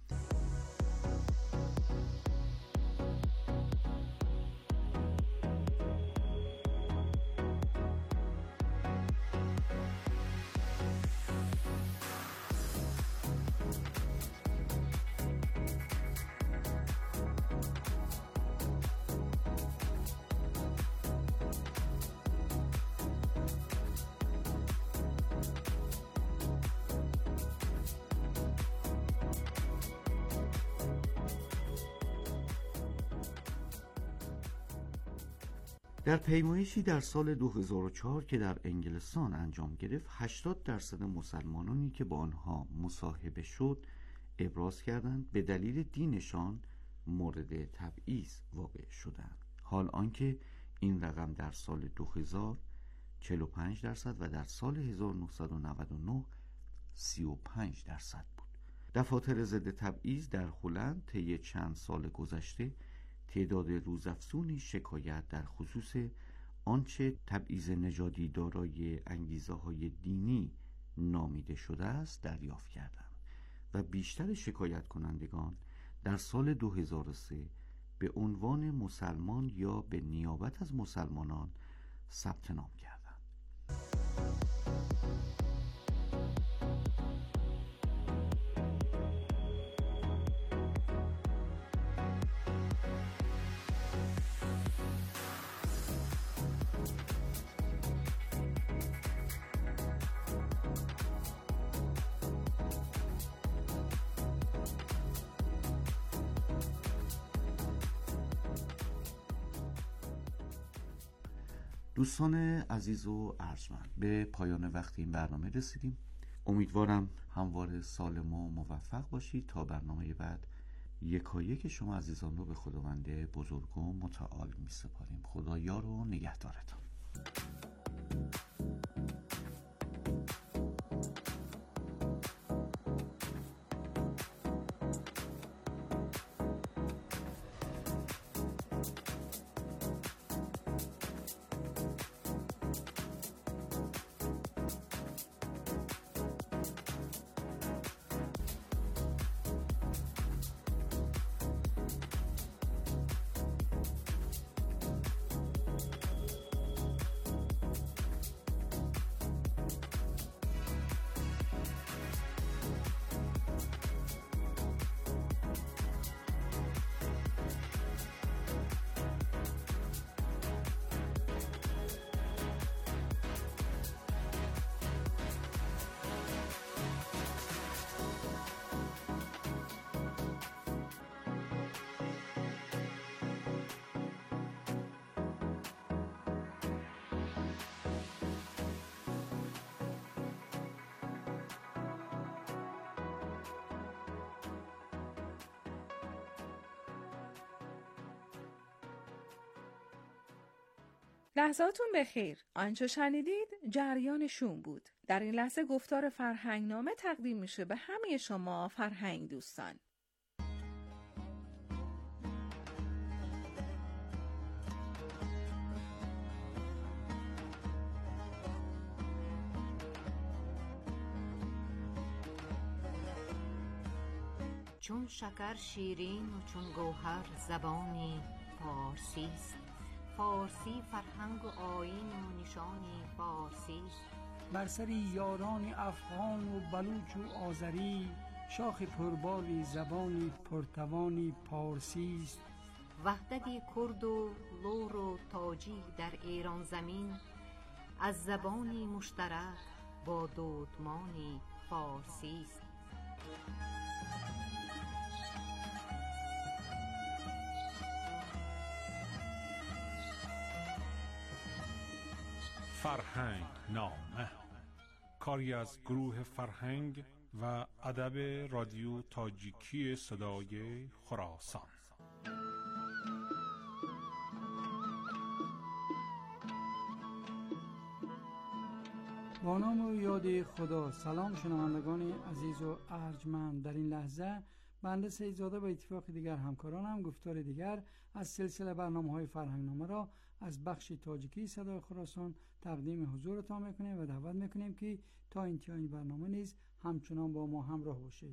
در پیمایشی در سال دو هزار و چهار که در انگلستان انجام گرفت، هشتاد درصد مسلمانانی که با آنها مصاحبه شد ابراز کردند به دلیل دینشان مورد تبعیض واقع شدند، حال آنکه این رقم در سال دو هزار چهل و پنج درصد و در سال هزار و نهصد و نود و نه سی و پنج درصد بود. دفاتر ضد تبعیض در هلند طی چند سال گذشته تعداد روزافزونی شکایت در خصوص آنچه تبعیض نژادی دارای انگیزه‌های دینی نامیده شده است دریافت کردند و بیشتر شکایت کنندگان در سال دو هزار و سه به عنوان مسلمان یا به نیابت از مسلمانان ثبت نام کردند. دوستان عزیز و ارجمند، به پایان وقت این برنامه رسیدیم. امیدوارم همواره سالم و موفق باشید. تا برنامه بعد یکایک شما عزیزان رو به خداوند بزرگ و متعال می سپاریم. خدا یار و نگهدارتان. لحظاتون بخیر. آنچه شنیدید جریان شوم بود. در این لحظه گفتار فرهنگنامه تقدیم میشه به همه شما فرهنگ دوستان. چون شکر شیرین و چون گوهر زبانی فارسی است. فارسی فرهنگ و آیین و نشانی فارسی است. بر سر یاران افغان و بلوچ و آذری، شاخ پربالی زبانی پرتوانی پارسی است. وحدت کرد و لور و تاجی در ایران زمین، از زبانی مشترک با دودمانی فارسی است. فرهنگ نامه، کاری از گروه فرهنگ و ادب رادیو تاجیکی صدای خراسان. با نام و یاد خدا. سلام شنوندگان عزیز و ارجمند. در این لحظه بنده سیدزاده و اتفاق دیگر همکاران هم گفتار دیگر از سلسله برنامه‌های فرهنگنامه را از بخش تاجیکی صدای خراسان تقدیم حضورتان میکنیم و دعوت میکنیم که تا انتهای این برنامه نیز همچنان با ما همراه باشید.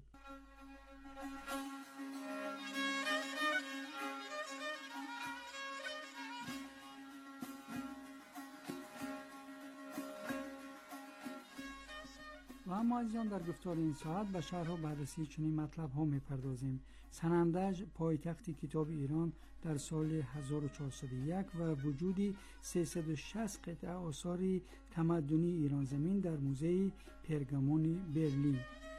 و اما عزیزان در گفتار این ساعت به شرح و بررسی چنین مطلب ها میپردازیم. سنندج پایتخت کتاب ایران در سال هزار و چهارصد و یک و وجودی سیصد و شصت قطعه آثار تمدنی ایران زمین در موزه پرگامون برلین.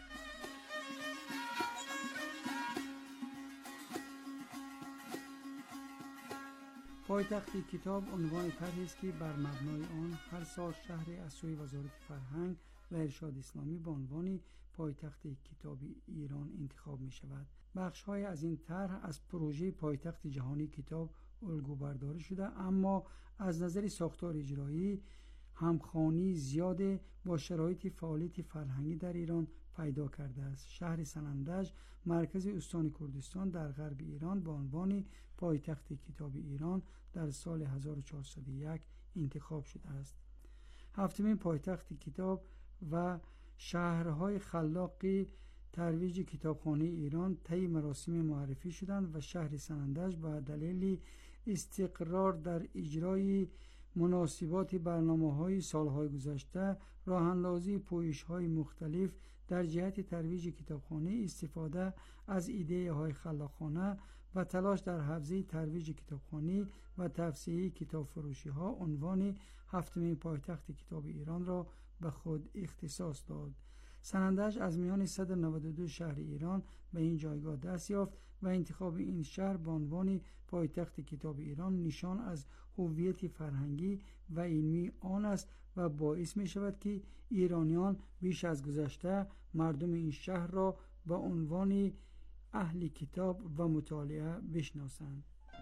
پایتخت کتاب عنوان طرحی است که بر مبنای آن هر سال شهری از سوی وزارت فرهنگ و ارشاد اسلامی به عنوان پایتخت کتاب ایران انتخاب می شود. بخش های از این طرح از پروژه پایتخت جهانی کتاب الگو برداری شده، اما از نظر ساختار اجرایی همخوانی زیاد با شرایط فعالیت فرهنگی در ایران پیدا کرده است. شهر سنندج مرکز استان کردستان در غرب ایران به عنوان پایتخت کتاب ایران در سال هزار و چهارصد و یک انتخاب شده است. هفتمین پایتخت کتاب و شهرهای خلاق ترویج کتابخانه ایران طی مراسم معرفی شدند و شهر سنندج با دلیل استقرار در اجرای مناسبات برنامه‌های سالهای گذشته، راه‌اندازی پویش‌های مختلف در جهت ترویج کتابخانه، استفاده از ایده‌های خلاقانه و تلاش در حوزه ترویج کتابخانه و توسعه کتاب فروشی‌ها عنوان هفتمین پایتخت کتاب ایران را به خود اختصاص داد. سنندج از میان صد و نود و دو شهر ایران به این جایگاه دست یافت و انتخاب این شهر به عنوان پایتخت کتاب ایران نشان از هویت فرهنگی و علمی آن است و باعث می شود که ایرانیان بیش از گذشته مردم این شهر را به عنوان اهل کتاب و مطالعه بشناسند.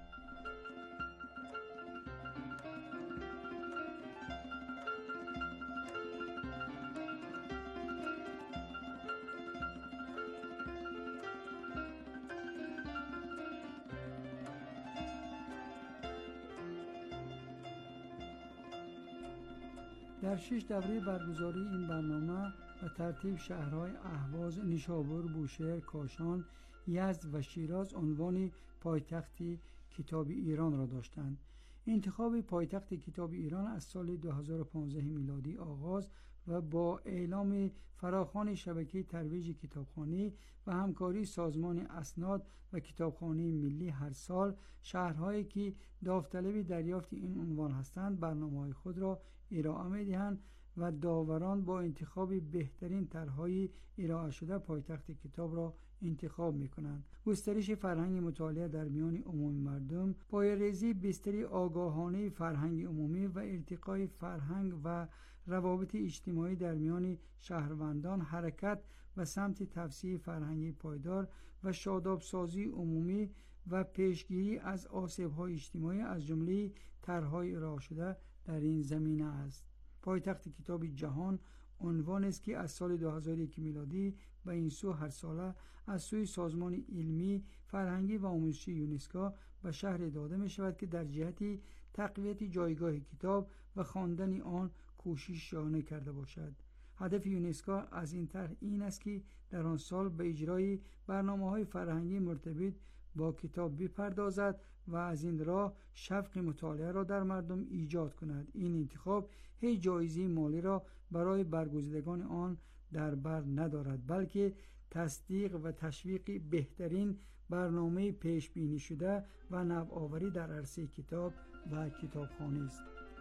در شش دوره برگزاری این برنامه و ترتیب شهرهای اهواز، نیشابور، بوشهر، کاشان، یزد و شیراز عنوان پایتخت کتاب ایران را داشتند. انتخاب پایتخت کتاب ایران از سال دو هزار و پانزده میلادی آغاز و با اعلام فراخوان شبکه ترویج کتابخانه و همکاری سازمان اسناد و کتابخانه ملی هر سال شهرهایی که داوطلب دریافت این عنوان هستند برنامه‌های خود را ارائه می‌دهند و داوران با انتخاب بهترین طرح‌های ارائه شده پایتخت کتاب را انتخاب می‌کنند. گسترش فرهنگ مطالعه در میان عموم مردم، پایه‌ریزی بستر آگاهانه فرهنگ عمومی و ارتقای فرهنگ و روابط اجتماعی در میان شهروندان، حرکت و سمت توسعه فرهنگی پایدار و شادابسازی عمومی و پیشگیری از آسیب‌های اجتماعی از جمله طرح‌های ارائه شده در این زمینه است. پایتخت کتاب جهان عنوان است که از سال دو هزار و یک میلادی به این سو هر ساله از سوی سازمان علمی، فرهنگی و آموزشی یونسکو به شهر داده می شود که در جهت تقویت جایگاه کتاب و خواندن آن کوشش شایانه کرده باشد. هدف یونسکو از این طرح این است که در آن سال به اجرای برنامه‌های فرهنگی مرتبط با کتاب بپردازد و از این راه شوق مطالعه را در مردم ایجاد کند. این انتخاب هیچ جایزه مالی را برای برگزیدگان آن در بر ندارد، بلکه تصدیق و تشویق بهترین برنامه پیش بینی شده و نوآوری در عرصه کتاب و کتابخوانی است.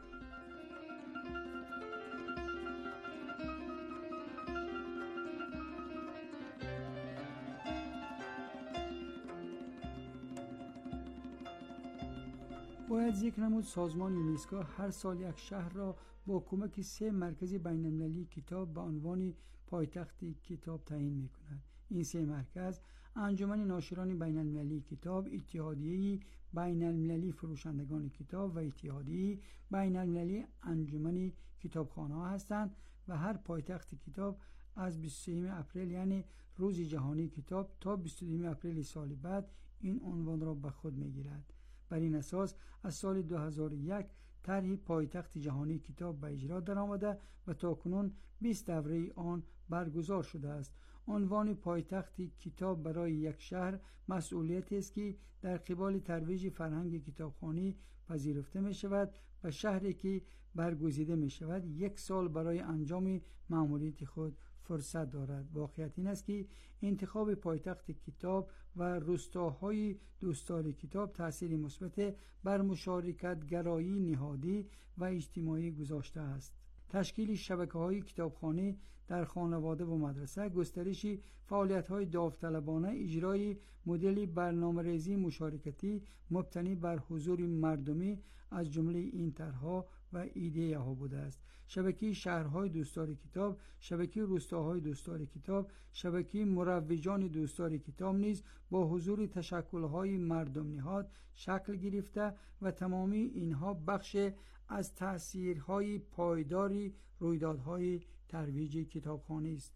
باید ذکر نمود سازمان یونسکو هر سال یک شهر را با کمک سه مرکز بین‌المللی کتاب به عنوان پایتخت کتاب تعیین می‌کند. این سه مرکز انجمن ناشران بین‌المللی کتاب، اتحادیه بین‌المللی فروشندگان کتاب و اتحادیه بین‌المللی انجمن کتابخانه‌ها هستند و هر پایتخت کتاب از بیست و سوم اپریل یعنی روز جهانی کتاب تا بیست و دوم اپریل سال بعد این عنوان را به خود میگیرد. بر این اساس از سال دو هزار و یک طرح پایتخت جهانی کتاب به اجرا درآمده و تاکنون بیست دوره آن برگزار شده است. عنوان پایتخت کتاب برای یک شهر مسئولیتی است که در قبال ترویج فرهنگ کتابخوانی پذیرفته می شود و شهری که برگزیده می شود یک سال برای انجام مأموریت خود فرصت دارد. واقعیت این است که انتخاب پایتخت کتاب و روستاهای دوستدار کتاب تأثیری مثبت بر مشارکت گرایی نهادی و اجتماعی گذاشته است. تشکیل شبکه‌های کتابخانه در خانواده و مدرسه، گسترش فعالیت‌های داوطلبانه، اجرای مدل برنامه‌ریزی مشارکتی مبتنی بر حضور مردمی از جمله این طرح‌ها و ایده‌ها بوده است. شبکه شهرهای دوستدار کتاب، شبکه روستاهای دوستدار کتاب، شبکه مروجان دوستدار کتاب نیز با حضور تشکل‌های مردم نهاد شکل گرفته و تمامی اینها بخش از تأثیرهای پایداری رویدادهای ترویج کتابخوانی است.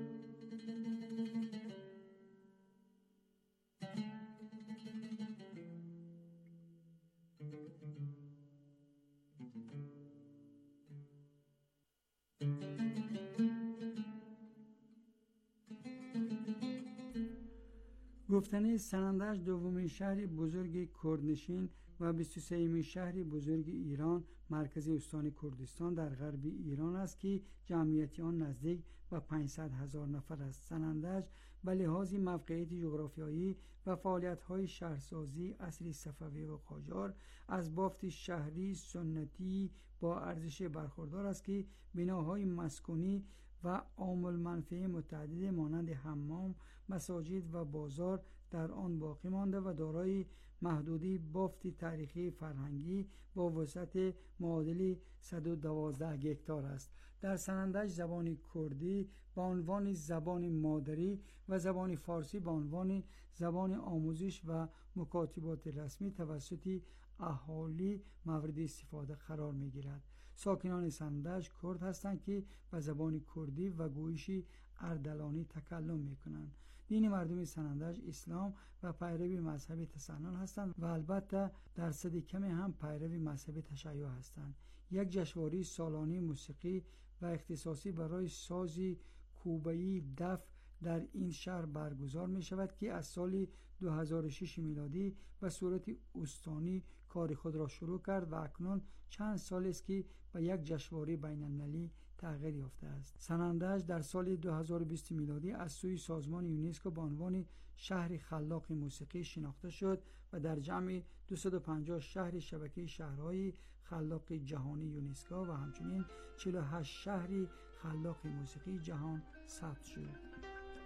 گفتنی سنندج دومین شهر بزرگ کردنشین و بیست و سومین شهر بزرگ ایران مرکز استان کردستان در غرب ایران است که جمعیت آن نزدیک به پانصد هزار نفر است. سنندج به لحاظ موقعیت جغرافیایی و فعالیت‌های شهرسازی عصر صفوی و قاجار از بافت شهری سنتی با ارزش برخوردار است که بناهای مسکونی و عامل منفعه متعدد مانند حمام، مساجد و بازار در آن باقی مانده و دارای محدودی بافت تاریخی فرهنگی با وسعت معادل صد و دوازده هکتار است. در سنندج زبان کردی به عنوان زبان مادری و زبان فارسی به عنوان زبان آموزش و مکاتبات رسمی توسط اهالی مورد استفاده قرار می گیرد. ساکنان سنندج کرد هستند که به زبان کردی و گویش اردلانی تکلم می کنند. دین مردم سنندج اسلام و پیروی مذهب تسنن هستند و البته درصد کمی هم پیروی مذهب تشیع هستند. یک جشنواره سالانه موسیقی و اختصاصی برای سازی کوبه‌ای دف در این شهر برگزار می شود که از سال دو هزار و شش میلادی به صورت استانی کار خود را شروع کرد و اکنون چند سال است که به یک جشنواره بین‌المللی تغییر یافته است. سنندج در سال دو هزار و بیست میلادی از سوی سازمان یونسکو به عنوان شهر خلاق موسیقی شناخته شد و در جمع دویست و پنجاه شهر شبکه شهرهای خلاق جهانی یونسکو و همچنین چهل و هشت شهر خلاق موسیقی جهان ثبت شد.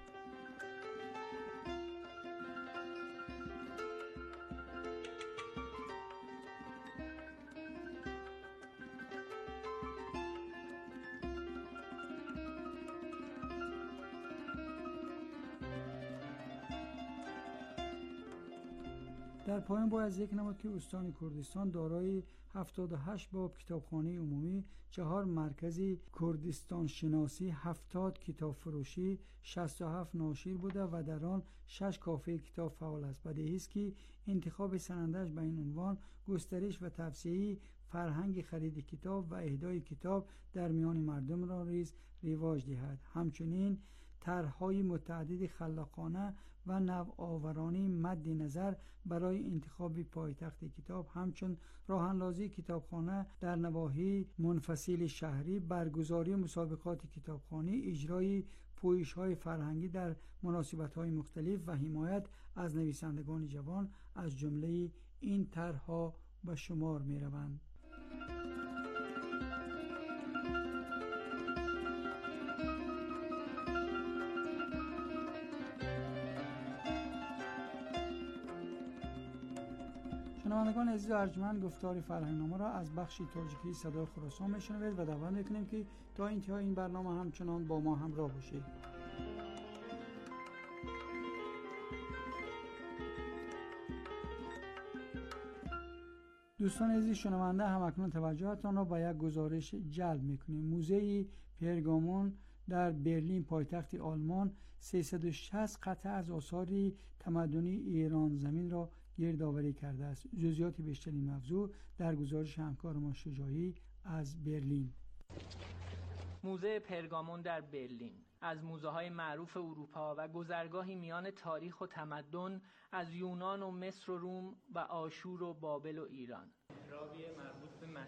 در پایان باید ذکر نمود که استان کردستان دارای هفتاد و هشت باب کتابخانه عمومی، چهار مرکز کردستان شناسی، هفتاد کتاب فروشی، شصت و هفت ناشر بوده و در آن شش کافه کتاب فعال است. بدیهی است که انتخاب سنندج به این عنوان گسترش و توسعه فرهنگ خرید کتاب و اهدای کتاب در میان مردم را ریز رواج دهد. همچنین طرح‌های متعدد خلاقانه و نوآورانه مد نظر برای انتخاب پایتخت کتاب، همچون راه‌اندازی کتابخانه در نواحی منفصل شهری، برگزاری مسابقات کتابخوانی، اجرای پویش‌های فرهنگی در مناسبت‌های مختلف و حمایت از نویسندگان جوان از جمله این طرح‌ها به شمار می‌روند. شنوندگان عزیز و ارجمند، گفتار فرهنگنامه را از بخش تاجیکی صدای خراسان میشنوید و دعوت میکنیم که تا انتهای این برنامه همچنان با ما همراه باشید. دوستان عزیز شنونده، هم اکنون توجهتان را به یک گزارش جلب میکنیم. موزه پرگامون در برلین پایتخت آلمان سیصد و شصت قطعه از آثار تمدنی ایران زمین را گردآوری کرده است. جزئیات بیشتر این موضوع در گزارش همکار ما شجاعی از برلین. موزه پرگامون در برلین از موزه‌های معروف اروپا و گذرگاهی میان تاریخ و تمدن از یونان و مصر و روم و آشور و بابل و ایران. راوی مربوط به